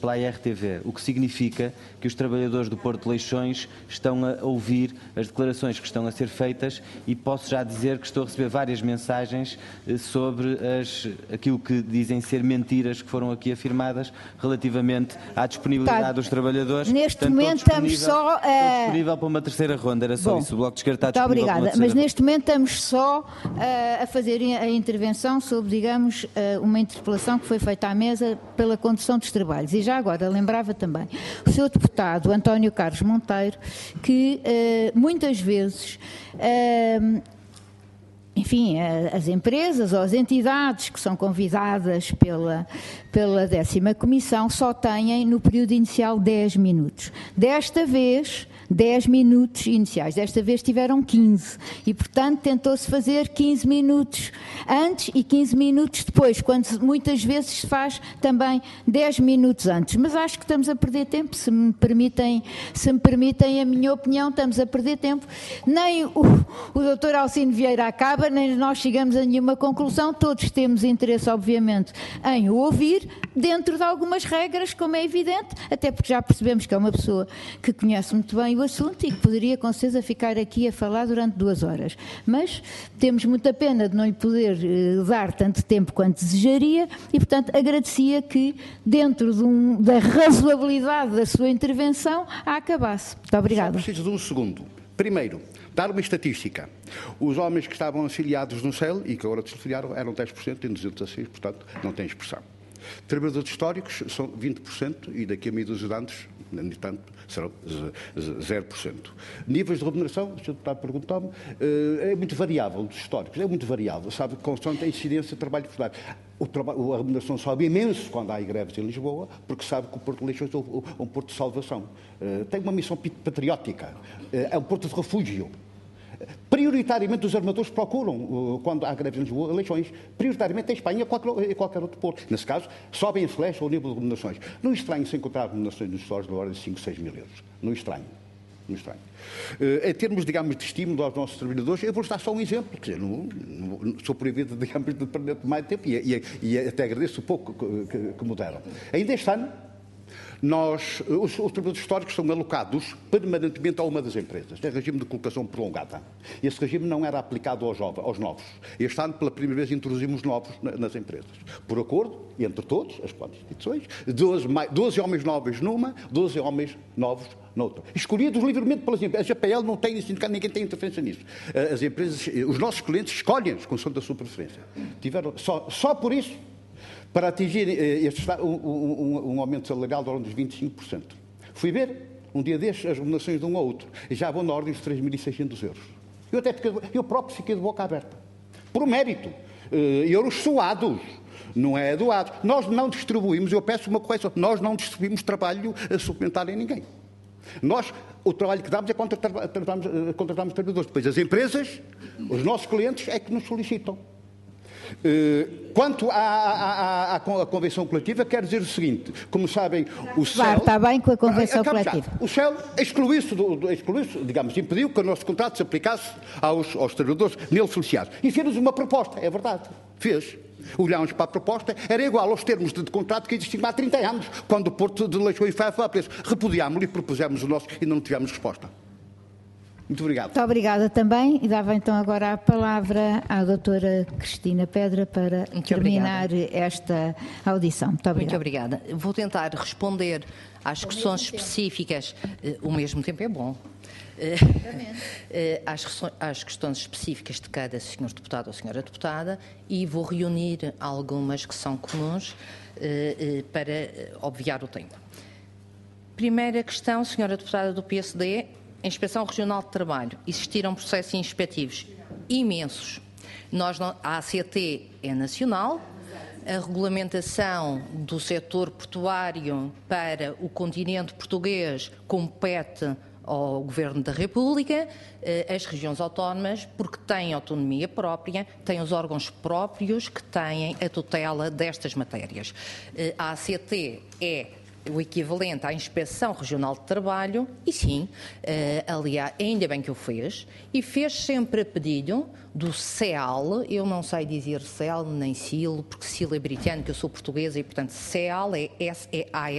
pela A R T V, o que significa que os trabalhadores do Porto de Leixões estão a ouvir as declarações que estão a ser feitas e posso já dizer que estou a receber várias mensagens sobre as, aquilo que dizem ser mentiras que foram aqui afirmadas relativamente à disponibilidade tá. dos trabalhadores. Neste Portanto, momento estamos só... Estou uh... disponível para uma terceira ronda, era só Bom, isso. O Bloco de Esquerda está disponível obrigada. para uma terceira Mas ronda. neste momento estamos só uh, a fazer a intervenção sobre, digamos, uh, uma interpelação que foi feita à mesa pela condução dos trabalhos. E já agora lembrava também o senhor deputado António Carlos Monteiro que uh, muitas vezes... Uh, Enfim, as empresas ou as entidades que são convidadas pela, pela décima Comissão só têm no período inicial dez minutos. Desta vez, dez minutos iniciais. Desta vez tiveram quinze. E, portanto, tentou-se fazer quinze minutos antes e quinze minutos depois, quando muitas vezes se faz também dez minutos antes. Mas acho que estamos a perder tempo, se me permitem, se me permitem a minha opinião, estamos a perder tempo. Nem o, o doutor Alcino Vieira acaba, nem nós chegamos a nenhuma conclusão. Todos temos interesse, obviamente, em o ouvir, dentro de algumas regras, como é evidente, até porque já percebemos que é uma pessoa que conhece muito bem o assunto e que poderia, com certeza, ficar aqui a falar durante duas horas. Mas temos muita pena de não lhe poder eh, dar tanto tempo quanto desejaria e, portanto, agradecia que, dentro de um, da razoabilidade da sua intervenção, a acabasse. Muito obrigada. Só preciso de um segundo. Primeiro, dar uma estatística. Os homens que estavam afiliados no C E L e que agora desafiliaram eram dez por cento, tem duzentos e seis, portanto, não tem expressão. Trabalhadores históricos são vinte por cento e daqui a meia dúzia de anos, no entanto, serão zero por cento. Níveis de remuneração, o senhor deputado perguntou-me, é muito variável dos históricos, é muito variável, sabe, constante a incidência de trabalho voluntário. O trabalho, a remuneração sobe imenso quando há greves em Lisboa, porque sabe que o Porto de Leixões é um porto de salvação. Tem uma missão patriótica, é um porto de refúgio. Prioritariamente os armadores procuram, quando há greves em Lisboa, eleições, prioritariamente em Espanha e em qualquer outro porto. Nesse caso, sobem em flash ao nível de remunerações. Não estranho se encontrar remunerações nos stores de ordem de cinco, seis mil euros. Não estranho. Não estranho. Uh, em termos, digamos, de estímulo aos nossos trabalhadores, eu vou dar só um exemplo. Quer dizer, não, não, sou proibido, digamos, de perder mais tempo e, e, e até agradeço o pouco que, que, que me deram. Ainda este ano, Nós, os, os trabalhadores históricos são alocados permanentemente a uma das empresas. É regime de colocação prolongada. Esse regime não era aplicado aos, jovens, aos novos. Este ano, pela primeira vez, introduzimos novos nas empresas. Por acordo, entre todos, as quatro instituições, doze, doze homens novos numa, doze homens novos noutra. Escolhidos livremente pelas empresas. A G P L não tem sindicato, ninguém tem interferência nisso. As empresas, os nossos clientes escolhem-nos com som da sua preferência. Tiveram, só, só por isso, para atingir este, um, um, um aumento salarial de ordem dos vinte e cinco por cento. Fui ver, um dia destes, as remunerações de um ao outro, e já vão na ordem dos três mil e seiscentos euros. Eu, até fiquei, eu próprio fiquei de boca aberta. Por mérito. Uh, euros suados. Não é doado. Nós não distribuímos, eu peço uma correção, nós não distribuímos trabalho a suplementar em ninguém. Nós, o trabalho que damos é contratar, contratarmos, contratarmos trabalhadores. Depois as empresas, os nossos clientes, é que nos solicitam. Uh, quanto à, à, à, à convenção coletiva, quero dizer o seguinte, como sabem, o C E L... Está bem com a convenção coletiva. O C E L excluiu-se, excluiu digamos, impediu que o nosso contrato se aplicasse aos, aos trabalhadores nele feliciados. E fez-nos uma proposta, é verdade, fez. Olhámos para a proposta, era igual aos termos de, de contrato que existiam há trinta anos, quando o Porto de Leixões foi a preço. Repudiámos-lo e propusemos o nosso e não tivemos resposta. Muito obrigado. Muito obrigada também. E dava então agora a palavra à doutora Cristina Pedra para Muito terminar obrigada. esta audição. Muito obrigada. Muito obrigada. Vou tentar responder às questões específicas. Uh, o mesmo tempo é bom. Uh, uh, às, às questões específicas de cada senhor deputado ou senhora deputada e vou reunir algumas que são comuns uh, uh, para obviar o tempo. Primeira questão, senhora deputada do P S D, Inspeção Regional de Trabalho. Existiram processos inspectivos imensos. Nós não, a A C T é nacional, a regulamentação do setor portuário para o continente português compete ao Governo da República, as regiões autónomas, porque têm autonomia própria, têm os órgãos próprios que têm a tutela destas matérias. A A C T é o equivalente à Inspeção Regional de Trabalho, e sim, uh, aliás, ainda bem que o fez, e fez sempre a pedido do C E L, eu não sei dizer C E L nem S I L, porque S I L é britânico, eu sou portuguesa, e portanto C E L é S E A L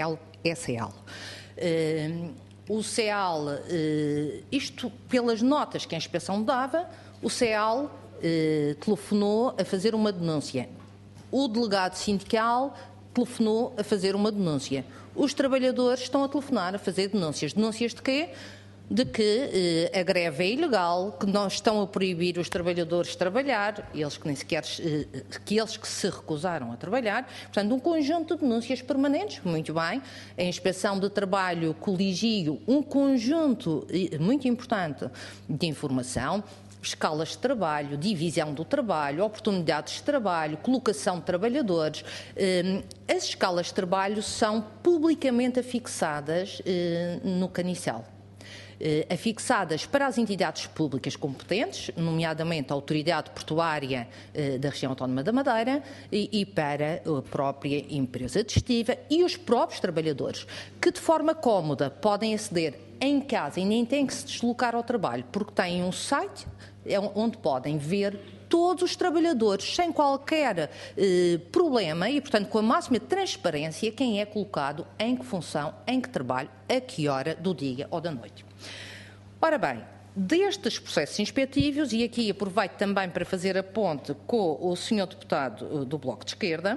S E A L. Uh, o C E A L, uh, isto pelas notas que a inspeção dava, o C E A L uh, telefonou a fazer uma denúncia. O delegado sindical telefonou a fazer uma denúncia. Os trabalhadores estão a telefonar a fazer denúncias. Denúncias de quê? De que eh, a greve é ilegal, que não estão a proibir os trabalhadores trabalhar, eles que nem sequer, eh, que eles que se recusaram a trabalhar. Portanto, um conjunto de denúncias permanentes, muito bem. A Inspeção de Trabalho coligiu um conjunto eh, muito importante de informação, escalas de trabalho, divisão do trabalho, oportunidades de trabalho, colocação de trabalhadores. As escalas de trabalho são publicamente afixadas no caniçal. Afixadas para as entidades públicas competentes, nomeadamente a Autoridade Portuária da Região Autónoma da Madeira e para a própria empresa gestiva e os próprios trabalhadores, que de forma cómoda podem aceder em casa e nem têm que se deslocar ao trabalho, porque têm um site onde podem ver todos os trabalhadores sem qualquer eh, problema e, portanto, com a máxima transparência, quem é colocado, em que função, em que trabalho, a que hora do dia ou da noite. Ora bem, destes processos inspectivos, e aqui aproveito também para fazer a ponte com o senhor deputado do Bloco de Esquerda,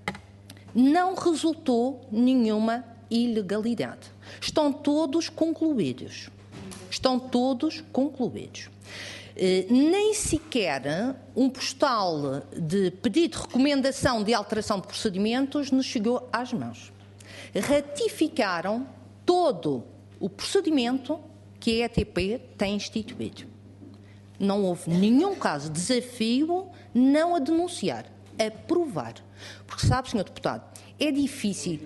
não resultou nenhuma ilegalidade. Estão todos concluídos. Estão todos concluídos. Nem sequer um postal de pedido de recomendação de alteração de procedimentos nos chegou às mãos. Ratificaram todo o procedimento que a E T P tem instituído. Não houve nenhum caso de desafio não a denunciar, a provar. Porque sabe, senhor deputado, é difícil.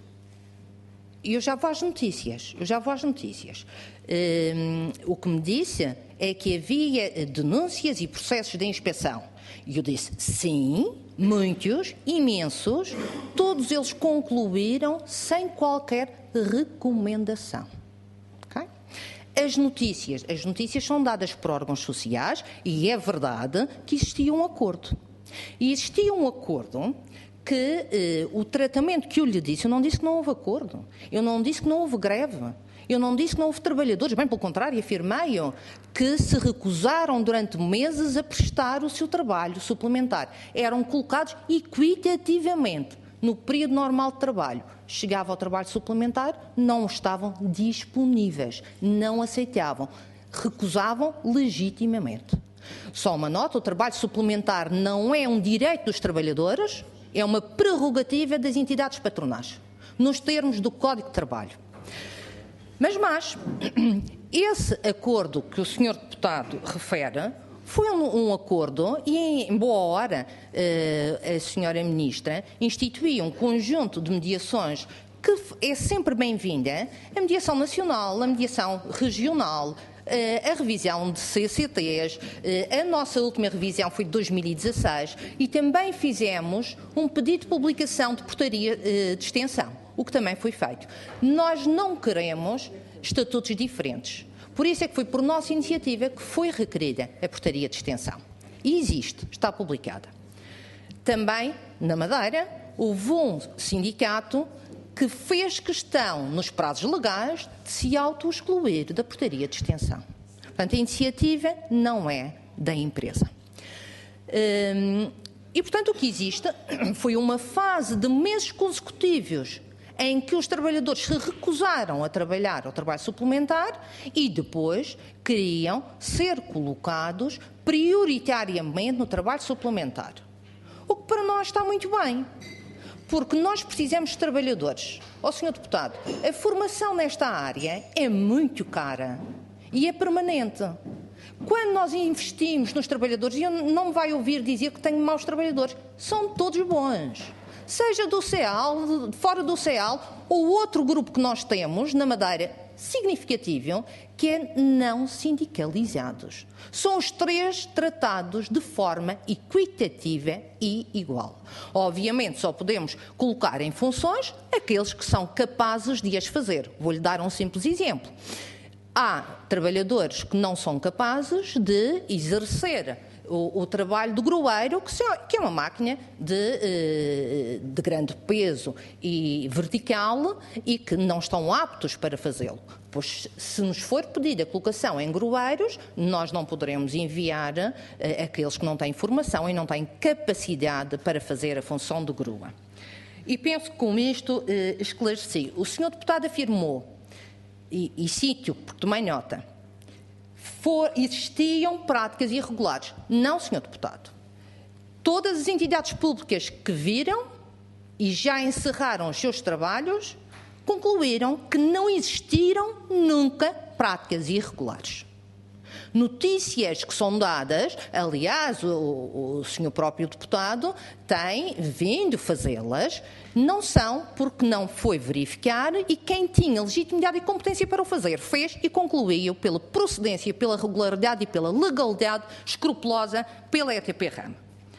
Eu já vou às notícias, eu já vou às notícias. Um, o que me disse é que havia denúncias e processos de inspeção. E eu disse, sim, muitos, imensos, todos eles concluíram sem qualquer recomendação. Okay? As notícias, as notícias são dadas por órgãos sociais e é verdade que existia um acordo. E existia um acordo que eh, o tratamento que eu lhe disse, eu não disse que não houve acordo, eu não disse que não houve greve, eu não disse que não houve trabalhadores, bem pelo contrário, afirmei que se recusaram durante meses a prestar o seu trabalho suplementar. Eram colocados equitativamente no período normal de trabalho. Chegava ao trabalho suplementar, não estavam disponíveis, não aceitavam, recusavam legitimamente. Só uma nota, o trabalho suplementar não é um direito dos trabalhadores, é uma prerrogativa das entidades patronais, nos termos do Código de Trabalho. Mas, mas esse acordo que o senhor deputado refere foi um, um acordo e, em boa hora, uh, a senhora ministra instituiu um conjunto de mediações que é sempre bem-vinda, a mediação nacional, a mediação regional, a revisão de C C Ts, a nossa última revisão foi de dois mil e dezasseis e também fizemos um pedido de publicação de portaria de extensão, o que também foi feito. Nós não queremos estatutos diferentes. Por isso é que foi por nossa iniciativa que foi requerida a portaria de extensão. E existe, está publicada. Também, na Madeira, houve um sindicato que fez questão, nos prazos legais, de se auto-excluir da portaria de extensão. Portanto, a iniciativa não é da empresa. Hum, e, portanto, o que existe foi uma fase de meses consecutivos em que os trabalhadores se recusaram a trabalhar ao trabalho suplementar e depois queriam ser colocados prioritariamente no trabalho suplementar. O que para nós está muito bem. Porque nós precisamos de trabalhadores. Ó senhor deputado, a formação nesta área é muito cara e é permanente. Quando nós investimos nos trabalhadores, e não me vai ouvir dizer que tenho maus trabalhadores, são todos bons. Seja do C E A L, fora do C E A L, ou outro grupo que nós temos na Madeira, significativo, que é não sindicalizados. São os três tratados de forma equitativa e igual. Obviamente só podemos colocar em funções aqueles que são capazes de as fazer. Vou-lhe dar um simples exemplo. Há trabalhadores que não são capazes de exercer o, o trabalho do groeiro, que, se, que é uma máquina de, de grande peso e vertical e que não estão aptos para fazê-lo. Pois, se nos for pedida a colocação em groeiros, nós não poderemos enviar uh, aqueles que não têm formação e não têm capacidade para fazer a função de grua. E penso que com isto uh, esclareci. O senhor deputado afirmou, e, e cito, porque tomei nota, for, existiam práticas irregulares. Não, senhor deputado. Todas as entidades públicas que viram e já encerraram os seus trabalhos concluíram que não existiram nunca práticas irregulares. Notícias que são dadas, aliás, o, o senhor próprio deputado tem vindo fazê-las, não são porque não foi verificar e quem tinha legitimidade e competência para o fazer fez e concluiu pela procedência, pela regularidade e pela legalidade escrupulosa pela E T P RAM.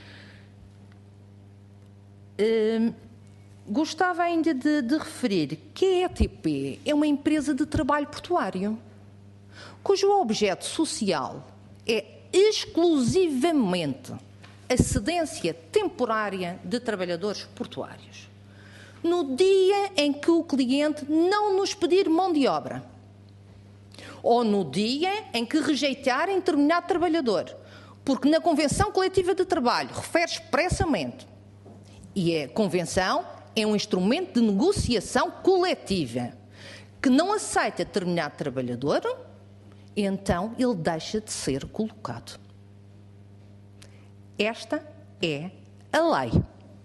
Hum, Gostava ainda de, de referir que a E T P é uma empresa de trabalho portuário, cujo objeto social é exclusivamente a cedência temporária de trabalhadores portuários. No dia em que o cliente não nos pedir mão de obra, ou no dia em que rejeitarem determinado trabalhador, porque na Convenção Coletiva de Trabalho refere expressamente, e a Convenção é um instrumento de negociação coletiva, que não aceita determinado trabalhador, então ele deixa de ser colocado. Esta é a lei.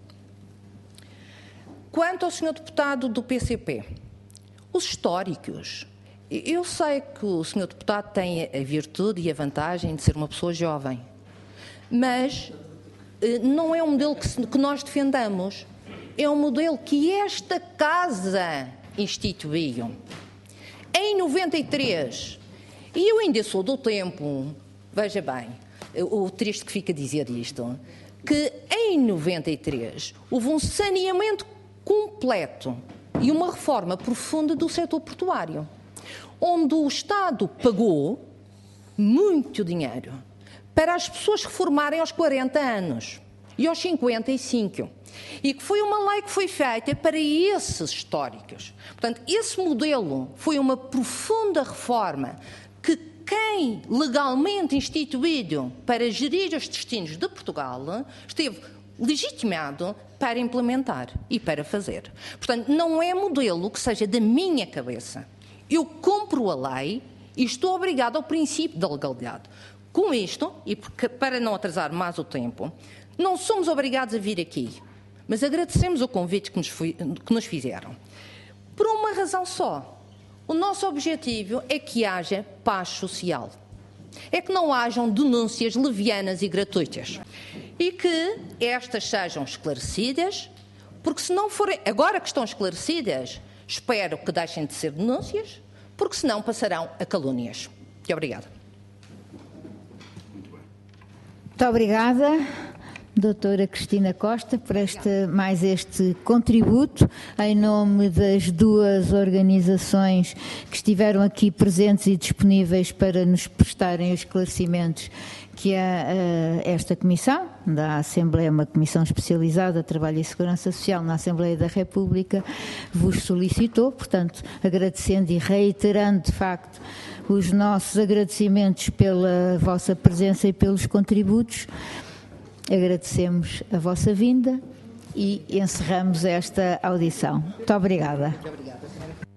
Quanto ao senhor deputado do P C P, os históricos, eu sei que o senhor deputado tem a virtude e a vantagem de ser uma pessoa jovem, mas não é um modelo que, que nós defendamos. É um modelo que esta Casa instituiu. Em noventa e três, e eu ainda sou do tempo, veja bem, o triste que fica dizer isto, que em noventa e três houve um saneamento completo e uma reforma profunda do setor portuário, onde o Estado pagou muito dinheiro para as pessoas reformarem aos quarenta anos e aos cinquenta e cinco. E que foi uma lei que foi feita para esses históricos. Portanto, esse modelo foi uma profunda reforma que quem legalmente instituído para gerir os destinos de Portugal esteve legitimado para implementar e para fazer. Portanto, não é modelo que seja da minha cabeça. Eu cumpro a lei e estou obrigado ao princípio da legalidade. Com isto, e porque, para não atrasar mais o tempo, não somos obrigados a vir aqui, mas agradecemos o convite que nos, foi, que nos fizeram. Por uma razão só. O nosso objetivo é que haja paz social. É que não hajam denúncias levianas e gratuitas. E que estas sejam esclarecidas, porque se não forem, agora que estão esclarecidas, espero que deixem de ser denúncias, porque senão passarão a calúnias. Muito obrigada. Muito obrigada, doutora Cristina Costa, por este, mais este contributo em nome das duas organizações que estiveram aqui presentes e disponíveis para nos prestarem os esclarecimentos que é uh, esta comissão da Assembleia, uma comissão especializada de Trabalho e Segurança Social na Assembleia da República, vos solicitou, portanto, agradecendo e reiterando, de facto, os nossos agradecimentos pela vossa presença e pelos contributos. Agradecemos a vossa vinda e encerramos esta audição. Muito obrigada. Muito obrigada, senhora.